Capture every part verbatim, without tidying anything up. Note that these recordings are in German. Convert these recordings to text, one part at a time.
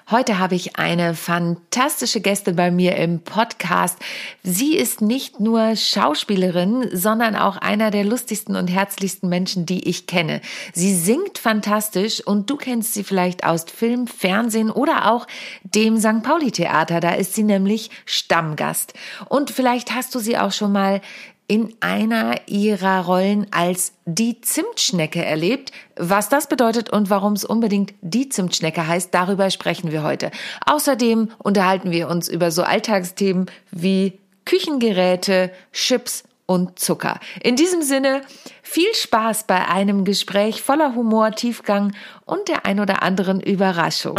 Heute habe ich eine fantastische Gästin bei mir im Podcast. Sie ist nicht nur Schauspielerin, sondern auch einer der lustigsten und herzlichsten Menschen, die ich kenne. Sie singt fantastisch und du kennst sie vielleicht aus Film, Fernsehen oder auch dem Sankt Pauli-Theater. Da ist sie nämlich Stammgast. Und vielleicht hast du sie auch schon mal in einer ihrer Rollen als die Zimtschnecke erlebt. Was das bedeutet und warum es unbedingt die Zimtschnecke heißt, darüber sprechen wir heute. Außerdem unterhalten wir uns über so Alltagsthemen wie Küchengeräte, Chips und Zucker. In diesem Sinne, viel Spaß bei einem Gespräch voller Humor, Tiefgang und der ein oder anderen Überraschung.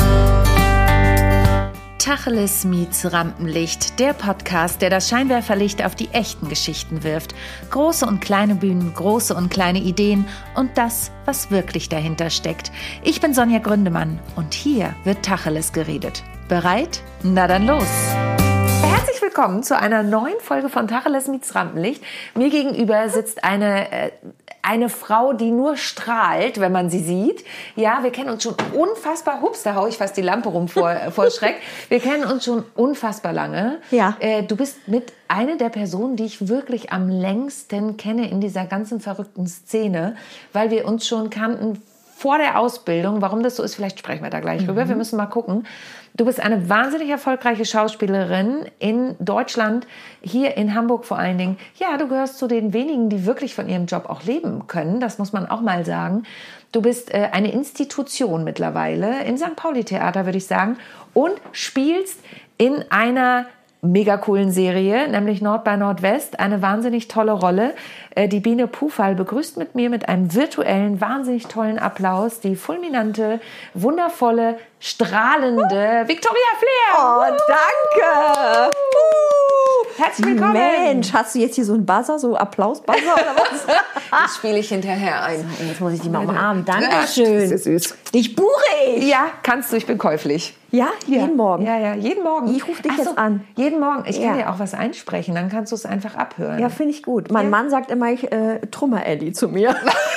Tacheles meets Rampenlicht, der Podcast, der das Scheinwerferlicht auf die echten Geschichten wirft. Große und kleine Bühnen, große und kleine Ideen und das, was wirklich dahinter steckt. Ich bin Sonja Gründemann und hier wird Tacheles geredet. Bereit? Na dann los! Herzlich willkommen zu einer neuen Folge von Tacheles meets Rampenlicht. Mir gegenüber sitzt eine... Äh, Eine Frau, die nur strahlt, wenn man sie sieht. Ja, wir kennen uns schon unfassbar, hups, da haue ich fast die Lampe rum vor, vor Schreck. Wir kennen uns schon unfassbar lange. Ja. Äh, du bist mit einer der Personen, die ich wirklich am längsten kenne in dieser ganzen verrückten Szene, weil wir uns schon kannten vor der Ausbildung. Warum das so ist, vielleicht sprechen wir da gleich drüber. Mhm. Wir müssen mal gucken. Du bist eine wahnsinnig erfolgreiche Schauspielerin in Deutschland, hier in Hamburg vor allen Dingen. Ja, du gehörst zu den wenigen, die wirklich von ihrem Job auch leben können. Das muss man auch mal sagen. Du bist äh, eine Institution mittlerweile im Sankt Pauli-Theater, würde ich sagen, und spielst in einer mega coolen Serie, nämlich Nord bei Nordwest, eine wahnsinnig tolle Rolle. Die Biene Pufall begrüßt mit mir mit einem virtuellen, wahnsinnig tollen Applaus die fulminante, wundervolle, strahlende Victoria Flair. Oh, danke! Herzlich willkommen. Mensch, hast du jetzt hier so einen Buzzer, so Applaus-Buzzer oder was? Das spiele ich hinterher ein. Jetzt muss ich die mal umarmen. Dankeschön. Das ist süß. Dich buche ich. Ja, kannst du, ich bin käuflich. Ja, jeden ja. Morgen. Ja, ja, jeden Morgen. Ich rufe dich Ach so, jetzt an. Jeden Morgen. Ich kann Ja. dir auch was einsprechen, dann kannst du es einfach abhören. Ja, finde ich gut. Mein Ja. Mann sagt immer, ich äh, Trümmer-Elli zu mir.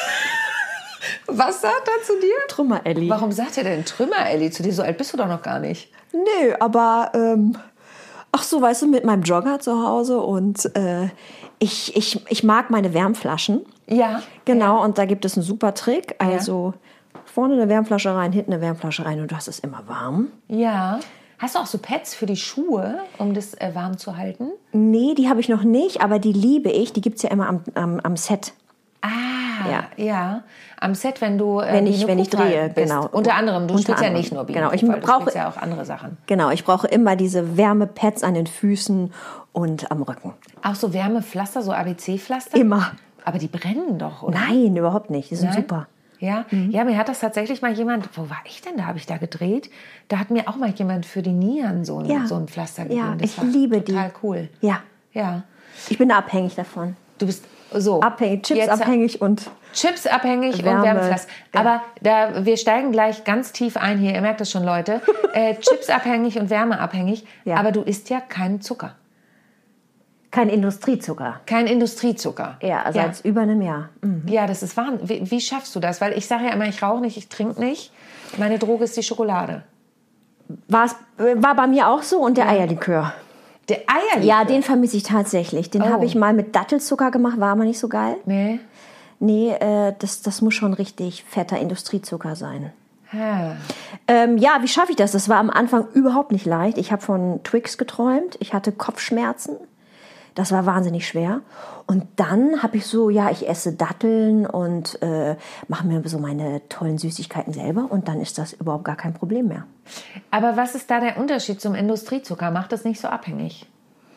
Was sagt er zu dir? Trümmer-Elli. Warum sagt er denn Trümmer-Elli zu dir? So alt bist du doch noch gar nicht. Nö, aber ähm, ach so, weißt du, mit meinem Jogger zu Hause und äh, ich, ich, ich mag meine Wärmflaschen. Ja. Genau, Ja. und da gibt es einen super Trick. Also vorne eine Wärmflasche rein, hinten eine Wärmflasche rein und du hast es immer warm. Ja. Hast du auch so Pads für die Schuhe, um das äh, warm zu halten? Nee, die habe ich noch nicht, aber die liebe ich. Die gibt es ja immer am, am, am Set. Ah, ja. Ja. ja. Am Set, wenn du äh, Wenn ich- Biene wenn ich Pufall drehe, bist. genau. Unter anderem, du Unter spielst ja anderem. nicht nur Biene Genau, ich Pufall, du brauche- spielst ja auch andere Sachen. Genau, ich brauche immer diese Wärmepads an den Füßen und am Rücken. Auch so Wärmepflaster, so A B C-Pflaster? Immer. Aber die brennen doch, oder? Nein, überhaupt nicht. Die sind Nein? super. Ja, ja, mir hat das tatsächlich mal jemand, wo war ich denn, da habe ich da gedreht, da hat mir auch mal jemand für die Nieren so ein, Ja. so ein Pflaster gegeben. Ja, Das ich war liebe die. total cool. Ja, Ja, ich bin abhängig davon. du bist so. Abhängig, Chips Jetzt- abhängig und Chips abhängig Wärme. und Wärmepflaster. Ja. Aber da, wir steigen gleich ganz tief ein hier, ihr merkt es schon, Leute. Äh, Chips abhängig und wärmeabhängig, Ja. aber du isst ja keinen Zucker. kein Industriezucker. Kein Industriezucker. Ja, seit über einem Jahr. Mhm. Ja, das ist Wahnsinn. Wie, wie schaffst du das? Weil ich sage ja immer, ich rauche nicht, ich trinke nicht. Meine Droge ist die Schokolade. War's, war bei mir auch so und der Eierlikör. Der Eierlikör? Ja, den vermisse ich tatsächlich. Den Oh. habe ich mal mit Dattelzucker gemacht, war aber nicht so geil. Nee. Nee, äh, das, das muss schon richtig fetter Industriezucker sein. Ha. Ähm, ja, wie schaffe ich das? Das war am Anfang überhaupt nicht leicht. Ich habe von Twix geträumt. Ich hatte Kopfschmerzen. Das war wahnsinnig schwer. Und dann habe ich so, ja, ich esse Datteln und äh, mache mir so meine tollen Süßigkeiten selber. Und dann ist das überhaupt gar kein Problem mehr. Aber was ist da der Unterschied zum Industriezucker? Macht das nicht so abhängig?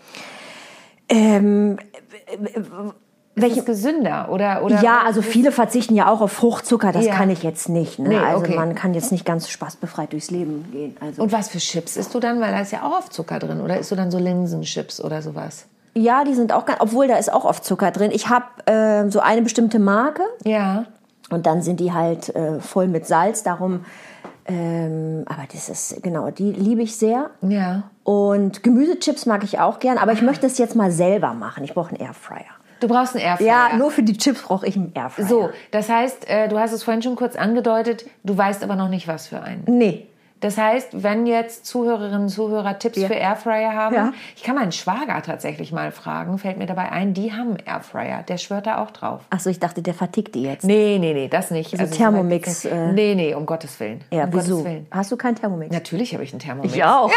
Ähm, Ist es gesünder? Oder, oder ja, also viele verzichten ja auch auf Fruchtzucker. Das Ja. kann ich jetzt nicht. Ne? Nee, also okay. man kann jetzt nicht ganz spaßbefreit durchs Leben gehen. Also. Und was für Chips isst du dann? Weil da ist ja auch oft Zucker drin. Oder isst du dann so Linsenchips oder sowas? Ja, die sind auch ganz, obwohl da ist auch oft Zucker drin. Ich habe äh, so eine bestimmte Marke Ja. und dann sind die halt äh, voll mit Salz. Darum, ähm, aber das ist, genau, die liebe ich sehr. Ja. Und Gemüsechips mag ich auch gern, aber ich möchte es jetzt mal selber machen. Ich brauche einen Airfryer. Du brauchst einen Airfryer. Ja, nur für die Chips brauche ich einen Airfryer. So, das heißt, äh, du hast es vorhin schon kurz angedeutet, du weißt aber noch nicht, was für einen. Nee. Das heißt, wenn jetzt Zuhörerinnen und Zuhörer Tipps Ja. für Airfryer haben, Ja. ich kann meinen Schwager tatsächlich mal fragen, fällt mir dabei ein, die haben Airfryer, der schwört da auch drauf. Achso, ich dachte, der vertickt die jetzt. Nee, nee, nee, das nicht. Also Thermomix, so weit- äh, nee, nee, um Gottes Willen. Ja, um wieso? Gottes Willen. Hast du keinen Thermomix? Natürlich habe ich einen Thermomix. Ich auch.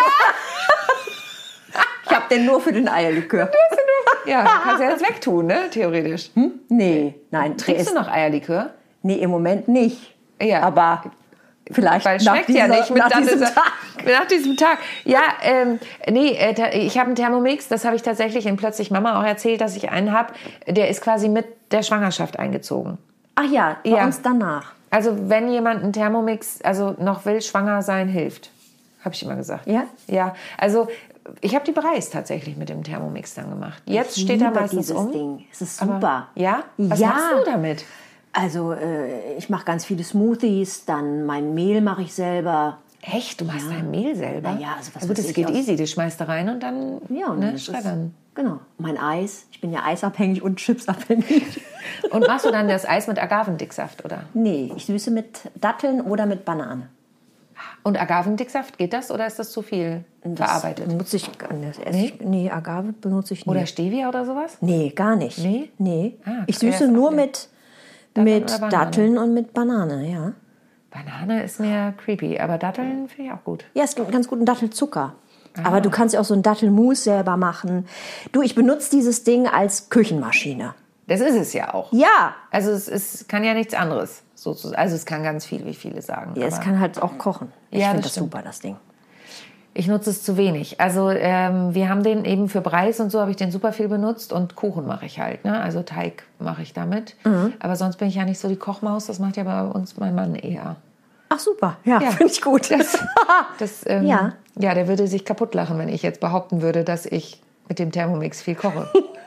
Ich habe den nur für den Eierlikör. Ja, kannst du ja jetzt wegtun, ne, theoretisch. Hm? Nee, nein. Trinkst ist- du noch Eierlikör? Nee, im Moment nicht. Ja. Aber vielleicht Weil es nach schmeckt dieser, ja nicht mit nach dann diesem dieser- Tag. Nach diesem Tag. Ja, ähm, nee, äh, ta- ich habe einen Thermomix, das habe ich tatsächlich in Plötzlich Mama auch erzählt, dass ich einen habe. Der ist quasi mit der Schwangerschaft eingezogen. Ach ja, bei Ja. uns danach. Also wenn jemand einen Thermomix, also noch will, schwanger sein, hilft. Habe ich immer gesagt. Ja? Ja, also ich habe die bereist tatsächlich mit dem Thermomix dann gemacht. Jetzt Ich steht er liebe meistens dieses um. Ding. Es ist Aber- super. Ja? Was Ja. machst du damit? Also äh, ich mache ganz viele Smoothies, dann mein Mehl mache ich selber. Echt? Du machst dein Mehl selber? Na ja, also was Na gut, weiß das ich geht aus- easy. Das schmeißt du rein und dann Ja, und ne, das ist- schreddern. Genau. Mein Eis. Ich bin ja eisabhängig und chipsabhängig. Und machst du dann das Eis mit Agavendicksaft, oder? Nee, ich süße mit Datteln oder mit Banane. Und Agavendicksaft, geht das oder ist das zu viel Das verarbeitet? benutze ich, das esse ich, nee, Agave benutze ich nie. Oder Stevia oder sowas? Nee, gar nicht. Nee? Nee. Ah, ich ja, süße ist nur auch mit, Datteln mit oder Banane? Datteln und mit Banane, ja. Banane ist mir creepy, aber Datteln finde ich auch gut. Ja, es gibt ganz guten Dattelzucker. Ah. Aber du kannst ja auch so einen Dattelmus selber machen. Du, ich benutze dieses Ding als Küchenmaschine. Das ist es ja auch. Ja. Also es, es kann ja nichts anderes. Sozusagen. Also es kann ganz viel, wie viele sagen. Ja, es aber kann halt auch kochen. Ich Ja, finde das das stimmt. super, das Ding. ich nutze es zu wenig. Also ähm, wir haben den eben für Breis und so habe ich den super viel benutzt und Kuchen mache ich halt. Ne? Also Teig mache ich damit. Mhm. Aber sonst bin ich ja nicht so die Kochmaus. Das macht ja bei uns mein Mann eher. Ach super, ja, Ja. finde ich gut. Das, das, ähm, Ja. ja, der würde sich kaputt lachen, wenn ich jetzt behaupten würde, dass ich mit dem Thermomix viel koche.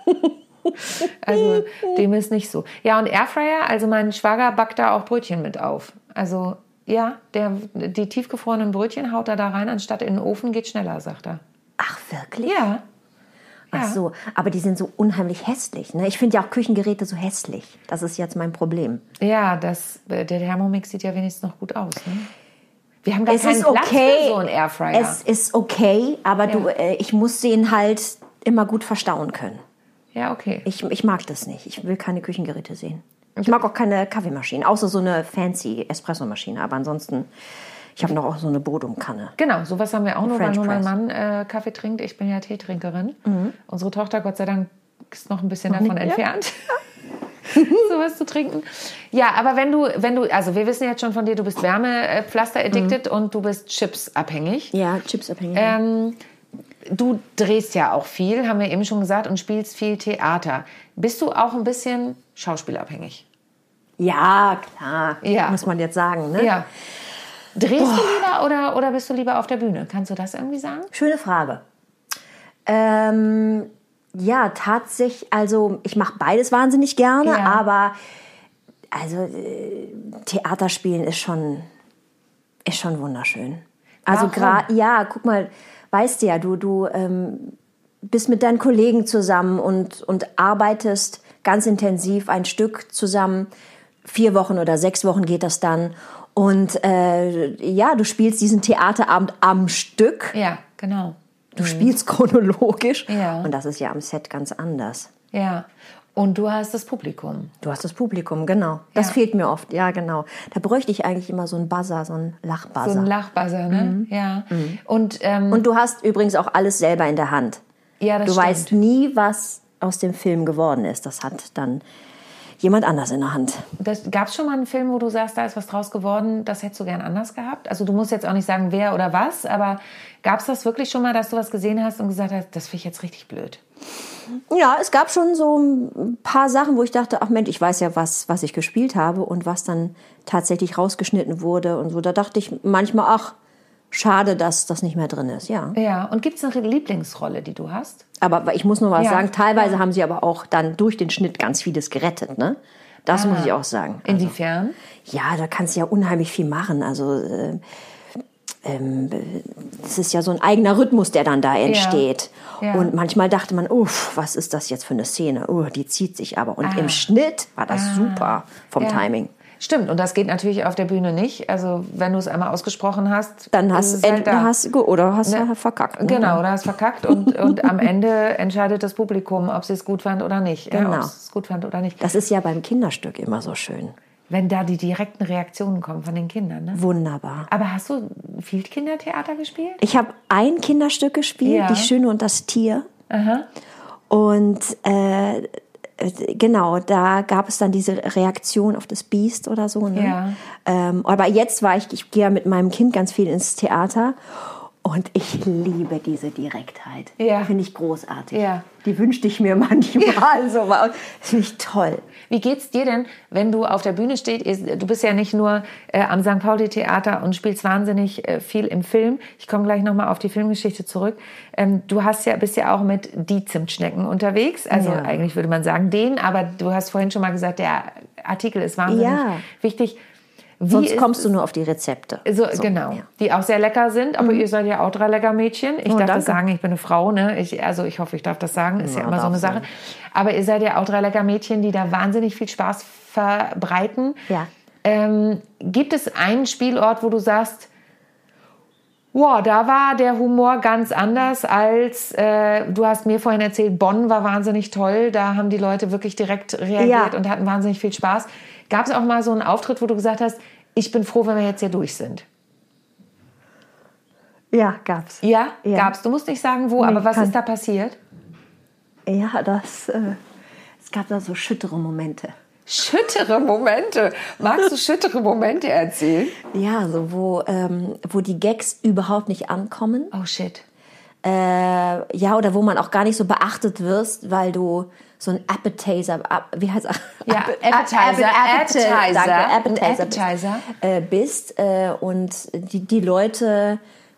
Also dem ist nicht so. Ja, und Airfryer, also mein Schwager backt da auch Brötchen mit auf. Also ja, der, die tiefgefrorenen Brötchen haut er da rein, anstatt in den Ofen, geht schneller, sagt er. Ach, wirklich? Ja. Ach so, aber die sind so unheimlich hässlich. Ne? Ich finde ja auch Küchengeräte so hässlich. Das ist jetzt mein Problem. Ja, das, der Thermomix sieht ja wenigstens noch gut aus. Ne? Wir haben gar Es keinen ist Platz okay. für so einen Airfryer. Es ist okay, aber du, Ja. äh, ich muss den halt immer gut verstauen können. ja, okay. Ich, ich mag das nicht. Ich will keine Küchengeräte sehen. Ich mag auch keine Kaffeemaschinen, außer so eine fancy Espressomaschine. Aber ansonsten, ich habe noch auch so eine Bodumkanne. Genau, sowas haben wir auch nur, weil French nur mein Press. Mann äh, Kaffee trinkt. Ich bin ja Teetrinkerin. Unsere Tochter, Gott sei Dank, ist noch ein bisschen davon nicht, ja. entfernt, sowas zu trinken. Ja, aber wenn du, wenn du, also wir wissen jetzt schon von dir, du bist Wärmepflaster-addicted und du bist Chips-abhängig. Ja, chipsabhängig. Ähm, du drehst ja auch viel, haben wir eben schon gesagt, und spielst viel Theater. Bist du auch ein bisschen schauspielabhängig? Ja, klar. Ja. Muss man jetzt sagen. Ne? Ja. Drehst du lieber oder, oder bist du lieber auf der Bühne? Kannst du das irgendwie sagen? Schöne Frage. Ähm, ja, tatsächlich, also ich mache beides wahnsinnig gerne, Ja. aber also äh, Theaterspielen ist schon, ist schon wunderschön. Also Warum? gerade, ja, guck mal, weißt du ja, du, du ähm, bist mit deinen Kollegen zusammen und, und arbeitest ganz intensiv ein Stück zusammen. Vier Wochen oder sechs Wochen geht das dann. Und äh, ja, du spielst diesen Theaterabend am Stück. Ja, genau. Du spielst chronologisch. Ja. Und das ist ja am Set ganz anders. Ja. Und du hast das Publikum. Du hast das Publikum, genau. Das Ja. fehlt mir oft, ja, genau. Da bräuchte ich eigentlich immer so einen Buzzer, so einen Lachbuzzer. So ein Lachbuzzer, ne? Ja. Und, ähm, Und du hast übrigens auch alles selber in der Hand. ja, das Du stimmt. weißt nie, was aus dem Film geworden ist. Das hat dann jemand anders in der Hand. Gab es schon mal einen Film, wo du sagst, da ist was draus geworden, das hättest du gern anders gehabt? Also du musst jetzt auch nicht sagen, wer oder was, aber gab es das wirklich schon mal, dass du was gesehen hast und gesagt hast, das finde ich jetzt richtig blöd? Ja, es gab schon so ein paar Sachen, wo ich dachte, ach Mensch, ich weiß ja, was, was ich gespielt habe und was dann tatsächlich rausgeschnitten wurde und so. Da dachte ich manchmal, ach, schade, dass das nicht mehr drin ist, ja. Ja, und gibt es eine Lieblingsrolle, die du hast? Aber ich muss noch was Ja. sagen, teilweise haben sie aber auch dann durch den Schnitt ganz vieles gerettet, ne? Das muss ich auch sagen. Inwiefern? Ja, da kannst du ja unheimlich viel machen. Also äh, ähm, es ist ja so ein eigener Rhythmus, der dann da entsteht. Ja. Und manchmal dachte man, uff, was ist das jetzt für eine Szene? Oh, die zieht sich aber. Und Ah. im Schnitt war das super vom Ja. Timing. Stimmt, und das geht natürlich auf der Bühne nicht. Also wenn du es einmal ausgesprochen hast, dann hast du halt da. hast oder hast ne? verkackt. Ne? Genau, oder hast verkackt und, und am Ende entscheidet das Publikum, ob sie es gut fand oder nicht. Genau. Ja, ob es gut fand oder nicht. Das ist ja beim Kinderstück immer so schön. Wenn da die direkten Reaktionen kommen von den Kindern. Ne? Wunderbar. Aber hast du viel Kindertheater gespielt? Ich habe ein Kinderstück gespielt, Ja. Die Schöne und das Tier. Aha. Und äh, genau, da gab es dann diese Reaktion auf das Biest oder so. Ne? Ja. Ähm, aber jetzt war ich, ich gehe ja mit meinem Kind ganz viel ins Theater und ich liebe diese Direktheit. Ja. Finde ich großartig. Ja. Die wünschte ich mir manchmal. Ja. So, finde ich toll. Wie geht's dir denn, wenn du auf der Bühne stehst? Du bist ja nicht nur äh, am Sankt Pauli Theater und spielst wahnsinnig äh, viel im Film. Ich komme gleich nochmal auf die Filmgeschichte zurück. Ähm, du hast ja, bist ja auch mit Die Zimtschnecken unterwegs. Also Ja. eigentlich würde man sagen den, aber du hast vorhin schon mal gesagt, der Artikel ist wahnsinnig Ja. wichtig. Wie Sonst ist kommst du nur auf die Rezepte. So, so, genau, ja. Die auch sehr lecker sind, aber mhm. ihr seid ja auch drei lecker Mädchen. Ich oh, darf danke. das sagen, ich bin eine Frau, ne? Ich, also ich hoffe, ich darf das sagen, ist ja, ja immer so eine Sache. Sein. Aber ihr seid ja auch drei lecker Mädchen, die da wahnsinnig viel Spaß verbreiten. Ja. Ähm, gibt es einen Spielort, wo du sagst, wow, da war der Humor ganz anders als, äh, du hast mir vorhin erzählt, Bonn war wahnsinnig toll, da haben die Leute wirklich direkt reagiert ja. und hatten wahnsinnig viel Spaß. Gab es auch mal so einen Auftritt, wo du gesagt hast, ich bin froh, wenn wir jetzt hier durch sind? Ja, gab's. Ja, ja. gab's. Du musst nicht sagen, wo, nee, aber was kann. ist da passiert? Ja, das, äh, es gab da so schüttere Momente. Schüttere Momente? Magst du schüttere Momente erzählen? Ja, so wo, ähm, wo die Gags überhaupt nicht ankommen. Oh shit. Äh, ja, oder wo man auch gar nicht so beachtet wirst, weil du so ein Appetizer, wie heißt das? Ja, Appetizer, Appetizer, Appetizer, danke, Appetizer, Appetizer. Bist, äh, bist äh, und die, die Leute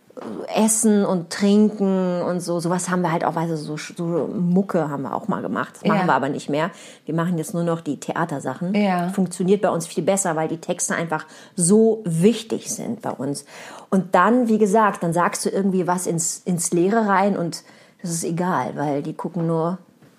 essen und trinken und so. Sowas haben wir halt auch, weißt du, so, so Mucke haben wir auch mal gemacht. Das machen ja. wir aber nicht mehr. Wir machen jetzt nur noch die Theatersachen. Ja. Funktioniert bei uns viel besser, weil die Texte einfach so wichtig sind bei uns. Und dann, wie gesagt, dann sagst du irgendwie was ins, ins Leere rein und das ist egal, weil die gucken nur,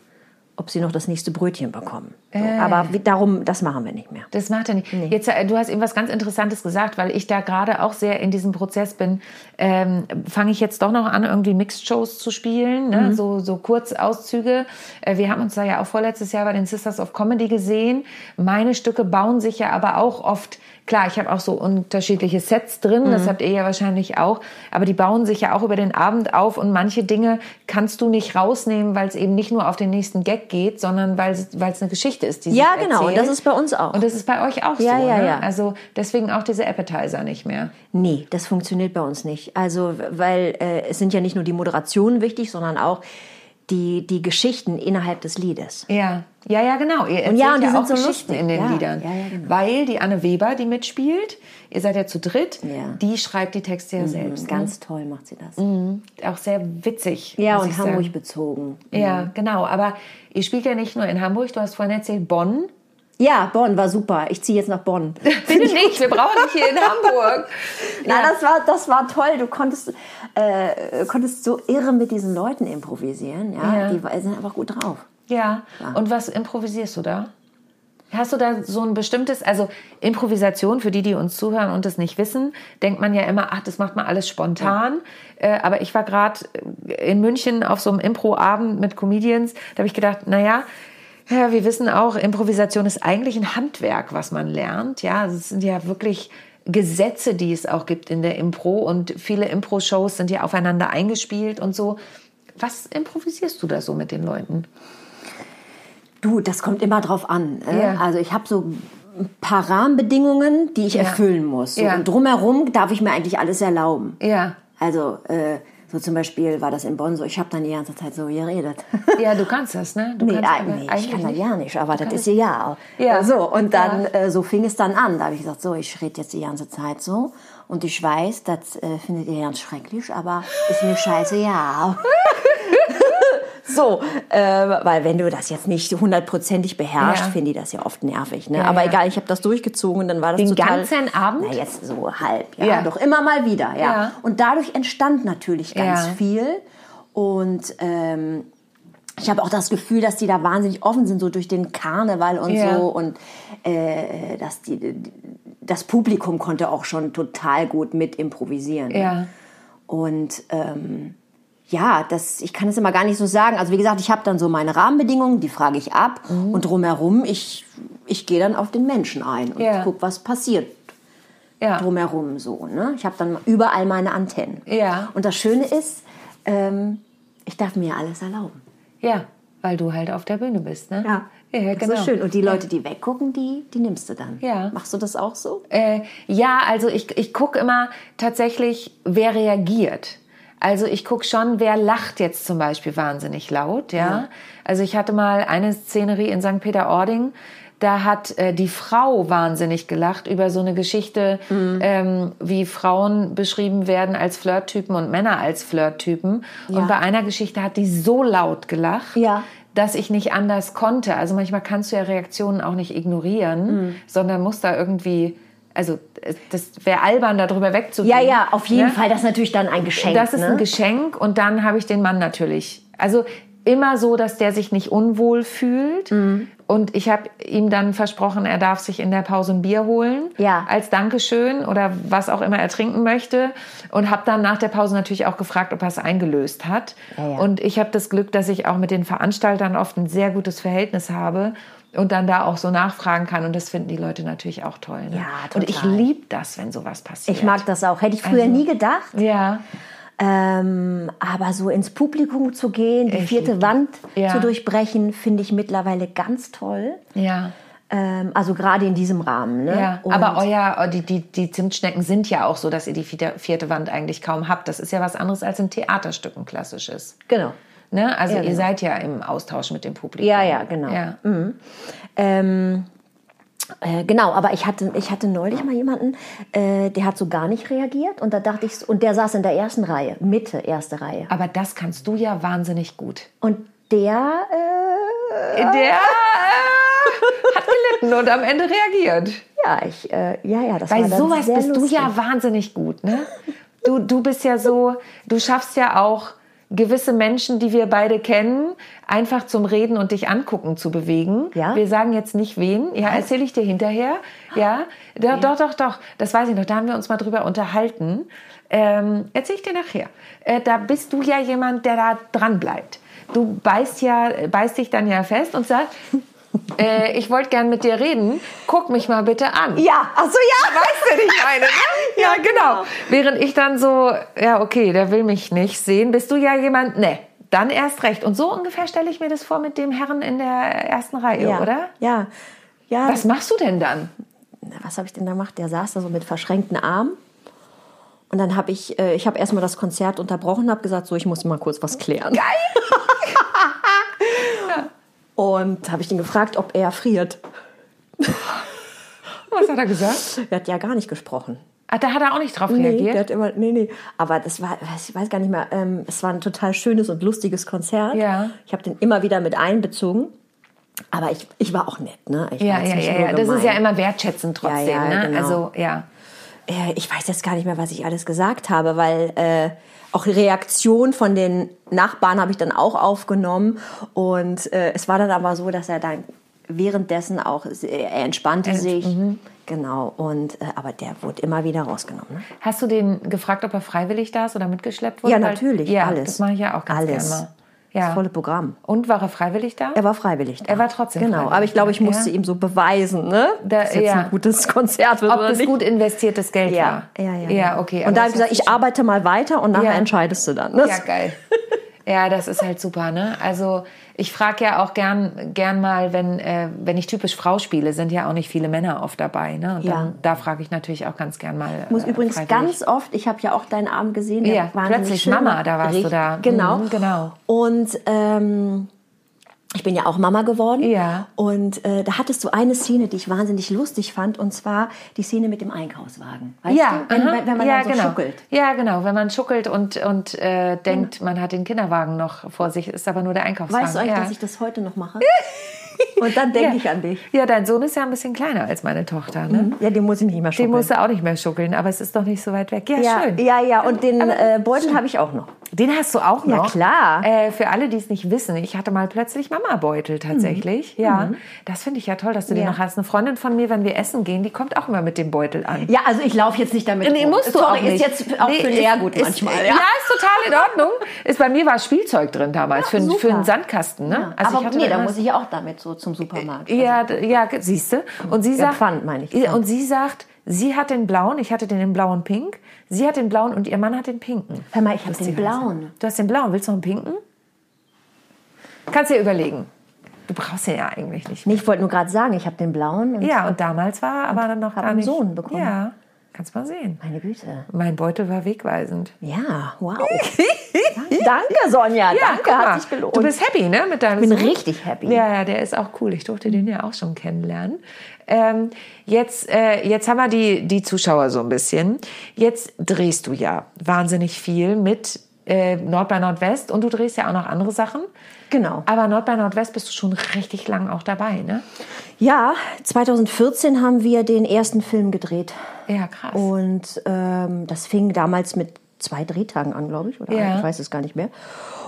ob sie noch das nächste Brötchen bekommen. So. Äh. Aber wie, darum, das machen wir nicht mehr. Das macht er nicht. Nee. Jetzt, du hast eben was ganz Interessantes gesagt, weil ich da gerade auch sehr in diesem Prozess bin. Ähm, fange ich jetzt doch noch an, irgendwie Mixed-Shows zu spielen, ne? Mhm. so, so Kurzauszüge. Äh, wir haben uns da ja auch vorletztes Jahr bei den Sisters of Comedy gesehen. Meine Stücke bauen sich ja aber auch oft, klar, ich habe auch so unterschiedliche Sets drin, mhm. das habt ihr ja wahrscheinlich auch, aber die bauen sich ja auch über den Abend auf und manche Dinge kannst du nicht rausnehmen, weil es eben nicht nur auf den nächsten Gag geht, sondern weil es eine Geschichte ist, die ja, sich genau, erzählt. Und das ist bei uns auch. Und das ist bei euch auch ja, so, ja, ne? ja. Also deswegen auch diese Appetizer nicht mehr. Nee, das funktioniert bei uns nicht. Also, weil äh, es sind ja nicht nur die Moderationen wichtig, sondern auch die, die Geschichten innerhalb des Liedes. Ja, ja, ja, genau. Ihr erzählt und ja, und die ja sind auch so Geschichten lustig. in den ja, Liedern. Ja, ja, genau. Weil die Anne Weber, die mitspielt, ihr seid ja zu dritt, ja. die schreibt die Texte ja mhm, selbst. Ganz ne? toll macht sie das. Mhm. Auch sehr witzig. Ja, und Hamburg sagen. bezogen. Ja, mhm. genau. Aber ihr spielt ja nicht nur in Hamburg, du hast vorhin erzählt, Bonn. Ja, Bonn war super. Ich ziehe jetzt nach Bonn. Bitte nicht, wir brauchen dich hier in Hamburg. Ja, ja, das war, das war toll. Du konntest, äh, konntest so irre mit diesen Leuten improvisieren. Ja, ja. Die sind einfach gut drauf. Ja. ja, und was improvisierst du da? Hast du da so ein bestimmtes, also Improvisation, für die, die uns zuhören und das nicht wissen, denkt man ja immer, ach, das macht man alles spontan. Ja. Äh, aber ich war gerade in München auf so einem Impro-Abend mit Comedians, da habe ich gedacht, naja, ja, wir wissen auch, Improvisation ist eigentlich ein Handwerk, was man lernt. Ja, es sind ja wirklich Gesetze, die es auch gibt in der Impro und viele Impro-Shows sind ja aufeinander eingespielt und so. Was improvisierst du da so mit den Leuten? Du, das kommt immer drauf an. Äh? Ja. Also ich habe so ein paar Rahmenbedingungen, die ich ja. erfüllen muss. So. Ja. Und drumherum darf ich mir eigentlich alles erlauben. Ja. Also äh, so zum Beispiel war das in Bonn so, ich habe dann die ganze Zeit so geredet. Ja, du kannst das, ne? Du nee, kannst äh, nee ich kann das ja nicht, aber das ist ja. ja. So, und dann ja. äh, so fing es dann an. Da habe ich gesagt, so, ich rede jetzt die ganze Zeit so. Und ich weiß, das äh, findet ihr ganz schrecklich, aber ist mir scheiße, ja. So, äh, weil wenn du das jetzt nicht hundertprozentig beherrschst, ja. finde ich das ja oft nervig. Ne? Ja, Aber ja. egal, ich habe das durchgezogen und dann war das Den total... Den ganzen Abend? Na, jetzt so halb, ja. ja. Doch immer mal wieder, ja. ja. Und dadurch entstand natürlich ganz ja. viel. Und ähm, ich habe auch das Gefühl, dass die da wahnsinnig offen sind, so durch den Karneval und Ja. so. Und äh, dass die, das Publikum konnte auch schon total gut mit improvisieren. Ja. Und ähm, ja, das, ich kann es immer gar nicht so sagen. Also wie gesagt, ich habe dann so meine Rahmenbedingungen, die frage ich ab. Mhm. Und drumherum, ich, ich gehe dann auf den Menschen ein und Ja. gucke, was passiert Ja. drumherum so. Ne? Ich habe dann überall meine Antennen. Ja. Und das Schöne ist, ähm, ich darf mir alles erlauben. Ja, weil du halt auf der Bühne bist, ne? Ja, ja das genau. ist schön. Und die Leute, die weggucken, die, die nimmst du dann. Ja. Machst du das auch so? Äh, ja, also ich, ich gucke immer tatsächlich, wer reagiert. Also ich gucke schon, wer lacht jetzt zum Beispiel wahnsinnig laut. Ja? Ja. Also ich hatte mal eine Szenerie in Sankt Peter-Ording, da hat äh, die Frau wahnsinnig gelacht über so eine Geschichte, Mhm. ähm, wie Frauen beschrieben werden als Flirttypen und Männer als Flirttypen. Ja. Und bei einer Geschichte hat die so laut gelacht, Ja. dass ich nicht anders konnte. Also manchmal kannst du ja Reaktionen auch nicht ignorieren, Mhm. sondern musst da irgendwie, also das wäre albern, darüber wegzugehen. Ja, ja, auf jeden ne? Fall. Das ist natürlich dann ein Geschenk. Das ist ne? ein Geschenk und dann habe ich den Mann natürlich. Also immer so, dass der sich nicht unwohl fühlt. Mhm. Und ich habe ihm dann versprochen, er darf sich in der Pause ein Bier holen. Ja. Als Dankeschön oder was auch immer er trinken möchte. Und habe dann nach der Pause natürlich auch gefragt, ob er es eingelöst hat. Ja, ja. Und ich habe das Glück, dass ich auch mit den Veranstaltern oft ein sehr gutes Verhältnis habe. Und dann da auch so nachfragen kann. Und das finden die Leute natürlich auch toll. Ne? Ja, Und ich total. liebe das, wenn sowas passiert. Ich mag das auch. Hätte ich früher Also- nie gedacht. Ja. Ähm, aber so ins Publikum zu gehen, die Ich vierte lieb- Wand Ja. zu durchbrechen, finde ich mittlerweile ganz toll. Ja. Ähm, also gerade in diesem Rahmen. Ne? Ja, Und aber euer, die, die, die Zimtschnecken sind ja auch so, dass ihr die vierte, vierte Wand eigentlich kaum habt. Das ist ja was anderes als in Theaterstücken klassisches. Genau. Ne? Also Ja, ihr genau. seid ja im Austausch mit dem Publikum. Ja, ja, genau. Ja. Ähm, äh, genau, aber ich hatte, ich hatte neulich mal jemanden, äh, der hat so gar nicht reagiert. Und da dachte ich, und der saß in der ersten Reihe, Mitte, erste Reihe. Aber das kannst du ja wahnsinnig gut. Und der, äh, Der äh, hat gelitten und am Ende reagiert. ja, ich, äh, ja, ja, das Bei war dann sowas sehr bist lustig. du ja wahnsinnig gut, ne? Du, du bist ja so, du schaffst ja auch gewisse Menschen, die wir beide kennen, einfach zum Reden und dich angucken zu bewegen. Ja? Wir sagen jetzt nicht wen. Ja, erzähle ich dir hinterher. Ja, doch, doch, doch, doch. Das weiß ich noch. Da haben wir uns mal drüber unterhalten. Ähm, erzähle ich dir nachher. Äh, da bist du ja jemand, der da dran bleibt. Du beißt ja, beißt dich dann ja fest und sagst, äh, ich wollte gern mit dir reden. Guck mich mal bitte an. Ja, ach so, ja. Weißt du, wie ich meine? Ne? Ja, genau. Während ich dann so, ja, okay, der will mich nicht sehen, bist du ja jemand, ne, dann erst recht. Und so ungefähr stelle ich mir das vor mit dem Herrn in der ersten Reihe, ja. oder? Ja, ja. Was machst du denn dann? Na, was habe ich denn da gemacht? Der saß da so mit verschränkten Armen. Und dann habe ich, äh, ich habe erstmal das Konzert unterbrochen, habe gesagt, so, ich muss mal kurz was klären. Geil! Und habe ich ihn gefragt, ob er friert. Was hat er gesagt? Er hat ja gar nicht gesprochen. Ah, da hat er auch nicht drauf Nee, reagiert? der hat immer, nee, nee. Aber das war, ich weiß gar nicht mehr, ähm, es war ein total schönes und lustiges Konzert. Ja. Ich habe den immer wieder mit einbezogen. Aber ich, ich war auch nett, ne? Ich Ja, war jetzt ja, nicht ja, nur ja. Das ist gemein. ja immer wertschätzend trotzdem, Ja, ja, ne? genau. Also, ja. Äh, ich weiß jetzt gar nicht mehr, was ich alles gesagt habe, weil äh, auch die Reaktion von den Nachbarn habe ich dann auch aufgenommen. Und äh, es war dann aber so, dass er dann währenddessen auch, er entspannte Ent- sich. Genau. Und, äh, aber der wurde immer wieder rausgenommen. Ne? Hast du den gefragt, ob er freiwillig da ist oder mitgeschleppt wurde? Ja, Weil- natürlich, Ja, alles. das mache ich ja auch ganz Alles. gerne mal. Das Ja. volle Programm. Und war er freiwillig da? Er war freiwillig da. Er war trotzdem Genau, freiwillig aber ich glaube, ich da, musste ja. ihm so beweisen, ne? Da- dass jetzt ja. ein gutes Konzert wird Ob oder das nicht. gut investiertes Geld Ja, war? ja, ja. Ja, okay. aber Und da habe das ich gesagt, hast du ich arbeite mal weiter und nachher Ja. entscheidest du dann. Ne? Ja, geil. Ja, das ist halt super, ne? Also ich frage ja auch gern, gern mal, wenn, äh, wenn ich typisch Frau spiele, sind ja auch nicht viele Männer oft dabei, ne? Und Ja. dann, da frage ich natürlich auch ganz gern mal. Ich muss äh, übrigens freiwillig. ganz oft, ich habe ja auch deinen Abend gesehen, der Ja, wahnsinnig plötzlich schön Mama, war. da warst du Richtig, da. Genau. Mhm, genau. Und ähm, ich bin ja auch Mama geworden. Ja. Und äh, da hattest du eine Szene, die ich wahnsinnig lustig fand, und zwar die Szene mit dem Einkaufswagen. Weißt Ja, du? Wenn, aha. wenn, wenn man ja, dann so genau. schuckelt. Ja, genau. Wenn man schuckelt und, und äh, denkt, man hat den Kinderwagen noch vor sich, ist aber nur der Einkaufswagen. Weißt du eigentlich, ja. dass ich das heute noch mache? Und dann denke ja. ich an dich. Ja, dein Sohn ist ja ein bisschen kleiner als meine Tochter, ne? Ja, den muss ich nicht mehr Den schuckeln. musst du auch nicht mehr schuckeln, aber es ist doch nicht so weit weg. Ja, ja, schön. Ja, ja, und den äh, Beutel habe ich auch noch. Den hast du auch noch? Ja, klar. Äh, für alle, die es nicht wissen, ich hatte mal plötzlich Mama-Beutel tatsächlich. Mhm. Ja, mhm. Das finde ich ja toll, dass du ja. den noch hast. Eine Freundin von mir, wenn wir essen gehen, die kommt auch immer mit dem Beutel an. Ja, also ich laufe jetzt nicht damit Nee, rum. musst du Sorry, auch nicht. ist jetzt auch nee, für Lehrgut ist, manchmal. Ist, ja. ja, ist total in Ordnung. Ist, bei mir war Spielzeug drin damals, ja, für, für einen Sandkasten. Ne? Ja. Also aber ich hatte nee, da muss ich ja auch damit so zum Supermarkt. Ja, also. ja, siehst du. Und sie sagt, Pfand, meine ich. Pfand. Und sie sagt, sie hat den blauen, ich hatte den in blau und pink. Sie hat den blauen und ihr Mann hat den pinken. Hör mal, ich habe den blauen. Heißen. Du hast den blauen, willst du noch einen pinken? Kannst dir überlegen. Du brauchst den ja eigentlich nicht. Nee, ich wollte nur gerade sagen, ich habe den blauen. Und ja, und damals war aber dann noch gar nicht. Sohn bekommen. Ja, kannst mal sehen. Meine Güte. Mein Beutel war wegweisend. Ja, wow. Danke, Sonja. Ja, danke, hat sich gelohnt. Du bist happy, ne, mit deinem Ich bin Sohn? richtig happy. Ja, ja, der ist auch cool. Ich durfte den ja auch schon kennenlernen. Ähm, jetzt, äh, jetzt haben wir die, die Zuschauer so ein bisschen. Jetzt drehst du ja wahnsinnig viel mit äh, Nord bei Nordwest und du drehst ja auch noch andere Sachen. Genau. Aber Nord bei Nordwest bist du schon richtig lang auch dabei, ne? Ja, zwanzig vierzehn haben wir den ersten Film gedreht. Ja, krass. Und ähm, das fing damals mit zwei Drehtagen an, glaube ich. Oder ja. Ich weiß es gar nicht mehr.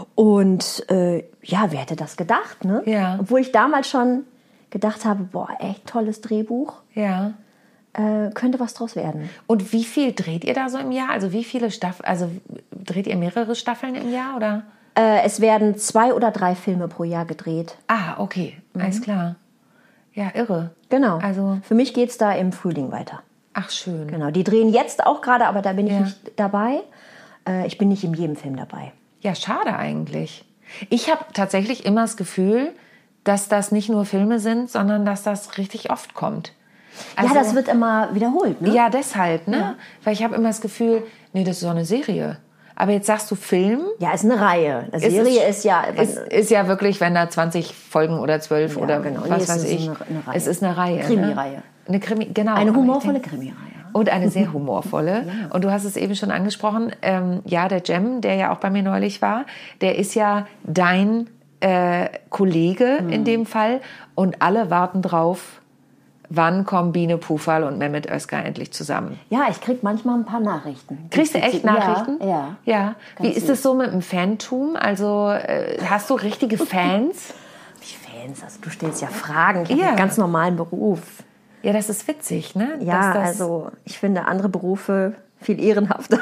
Und äh, ja, wer hätte das gedacht, ne? Ja. Obwohl ich damals schon gedacht habe, boah, echt tolles Drehbuch. Ja. Äh, könnte was draus werden. Und wie viel dreht ihr da so im Jahr? Also wie viele Staffeln, also dreht ihr mehrere Staffeln im Jahr, oder? Äh, es werden zwei oder drei Filme pro Jahr gedreht. Ah, okay, mhm. Alles klar. Ja, irre. Genau. Also für mich geht es da im Frühling weiter. Ach, schön. Genau, die drehen jetzt auch gerade, aber da bin ich ja. nicht dabei. Äh, ich bin nicht in jedem Film dabei. Ja, schade eigentlich. Ich habe tatsächlich immer das Gefühl, dass das nicht nur Filme sind, sondern dass das richtig oft kommt. Also, ja, das wird immer wiederholt, ne? Ja, deshalb, ne? Ja. Weil ich habe immer das Gefühl, nee, das ist so eine Serie. Aber jetzt sagst du Film. Ja, ist eine Reihe. Eine Serie ist, ist ja... Ist, ist ja wirklich, wenn da zwanzig Folgen oder zwölf ja, oder genau. was nee, weiß ich. Eine, eine Reihe. Es ist eine Reihe. Krimi-Reihe. Ne? Eine Krimi, genau. Eine humorvolle Krimi-Reihe. Und eine sehr humorvolle. Ja. Und du hast es eben schon angesprochen. Ähm, ja, der Cem, der ja auch bei mir neulich war, der ist ja dein äh, Kollege mhm. in dem Fall. Und alle warten drauf, wann kommen Biene Pufal und Mehmet Özkan endlich zusammen. Ja, ich krieg manchmal ein paar Nachrichten. Kriegst du echt Nachrichten? Ja. Ja. ja. Wie ist es so mit dem Fantum? Also äh, hast du richtige Fans? Wie Fans? Also du stellst ja Fragen. Ich habe ja. einen ganz normalen Beruf. Ja, das ist witzig, ne? Ja, das also ich finde andere Berufe viel ehrenhafter.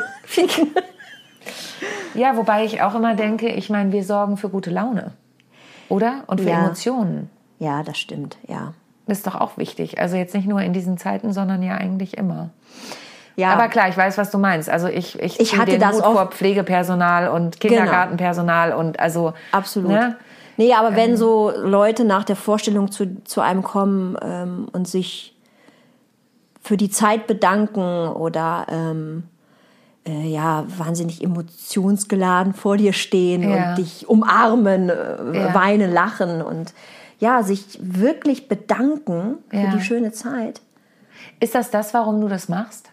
Ja, wobei ich auch immer denke, ich meine, wir sorgen für gute Laune, oder? Und für ja. Emotionen. Ja, das stimmt, ja. Das ist doch auch wichtig. Also jetzt nicht nur in diesen Zeiten, sondern ja eigentlich immer. Ja. Aber klar, ich weiß, was du meinst. Also ich, ich, ich hatte den das Hut oft vor Pflegepersonal und Kindergartenpersonal und also... Absolut. Ne? Nee, aber ähm, wenn so Leute nach der Vorstellung zu, zu einem kommen ähm, und sich für die Zeit bedanken oder ähm, äh, ja, wahnsinnig emotionsgeladen vor dir stehen ja. und dich umarmen, äh, ja. weinen, lachen und ja, sich wirklich bedanken für ja. die schöne Zeit. Ist das das, warum du das machst?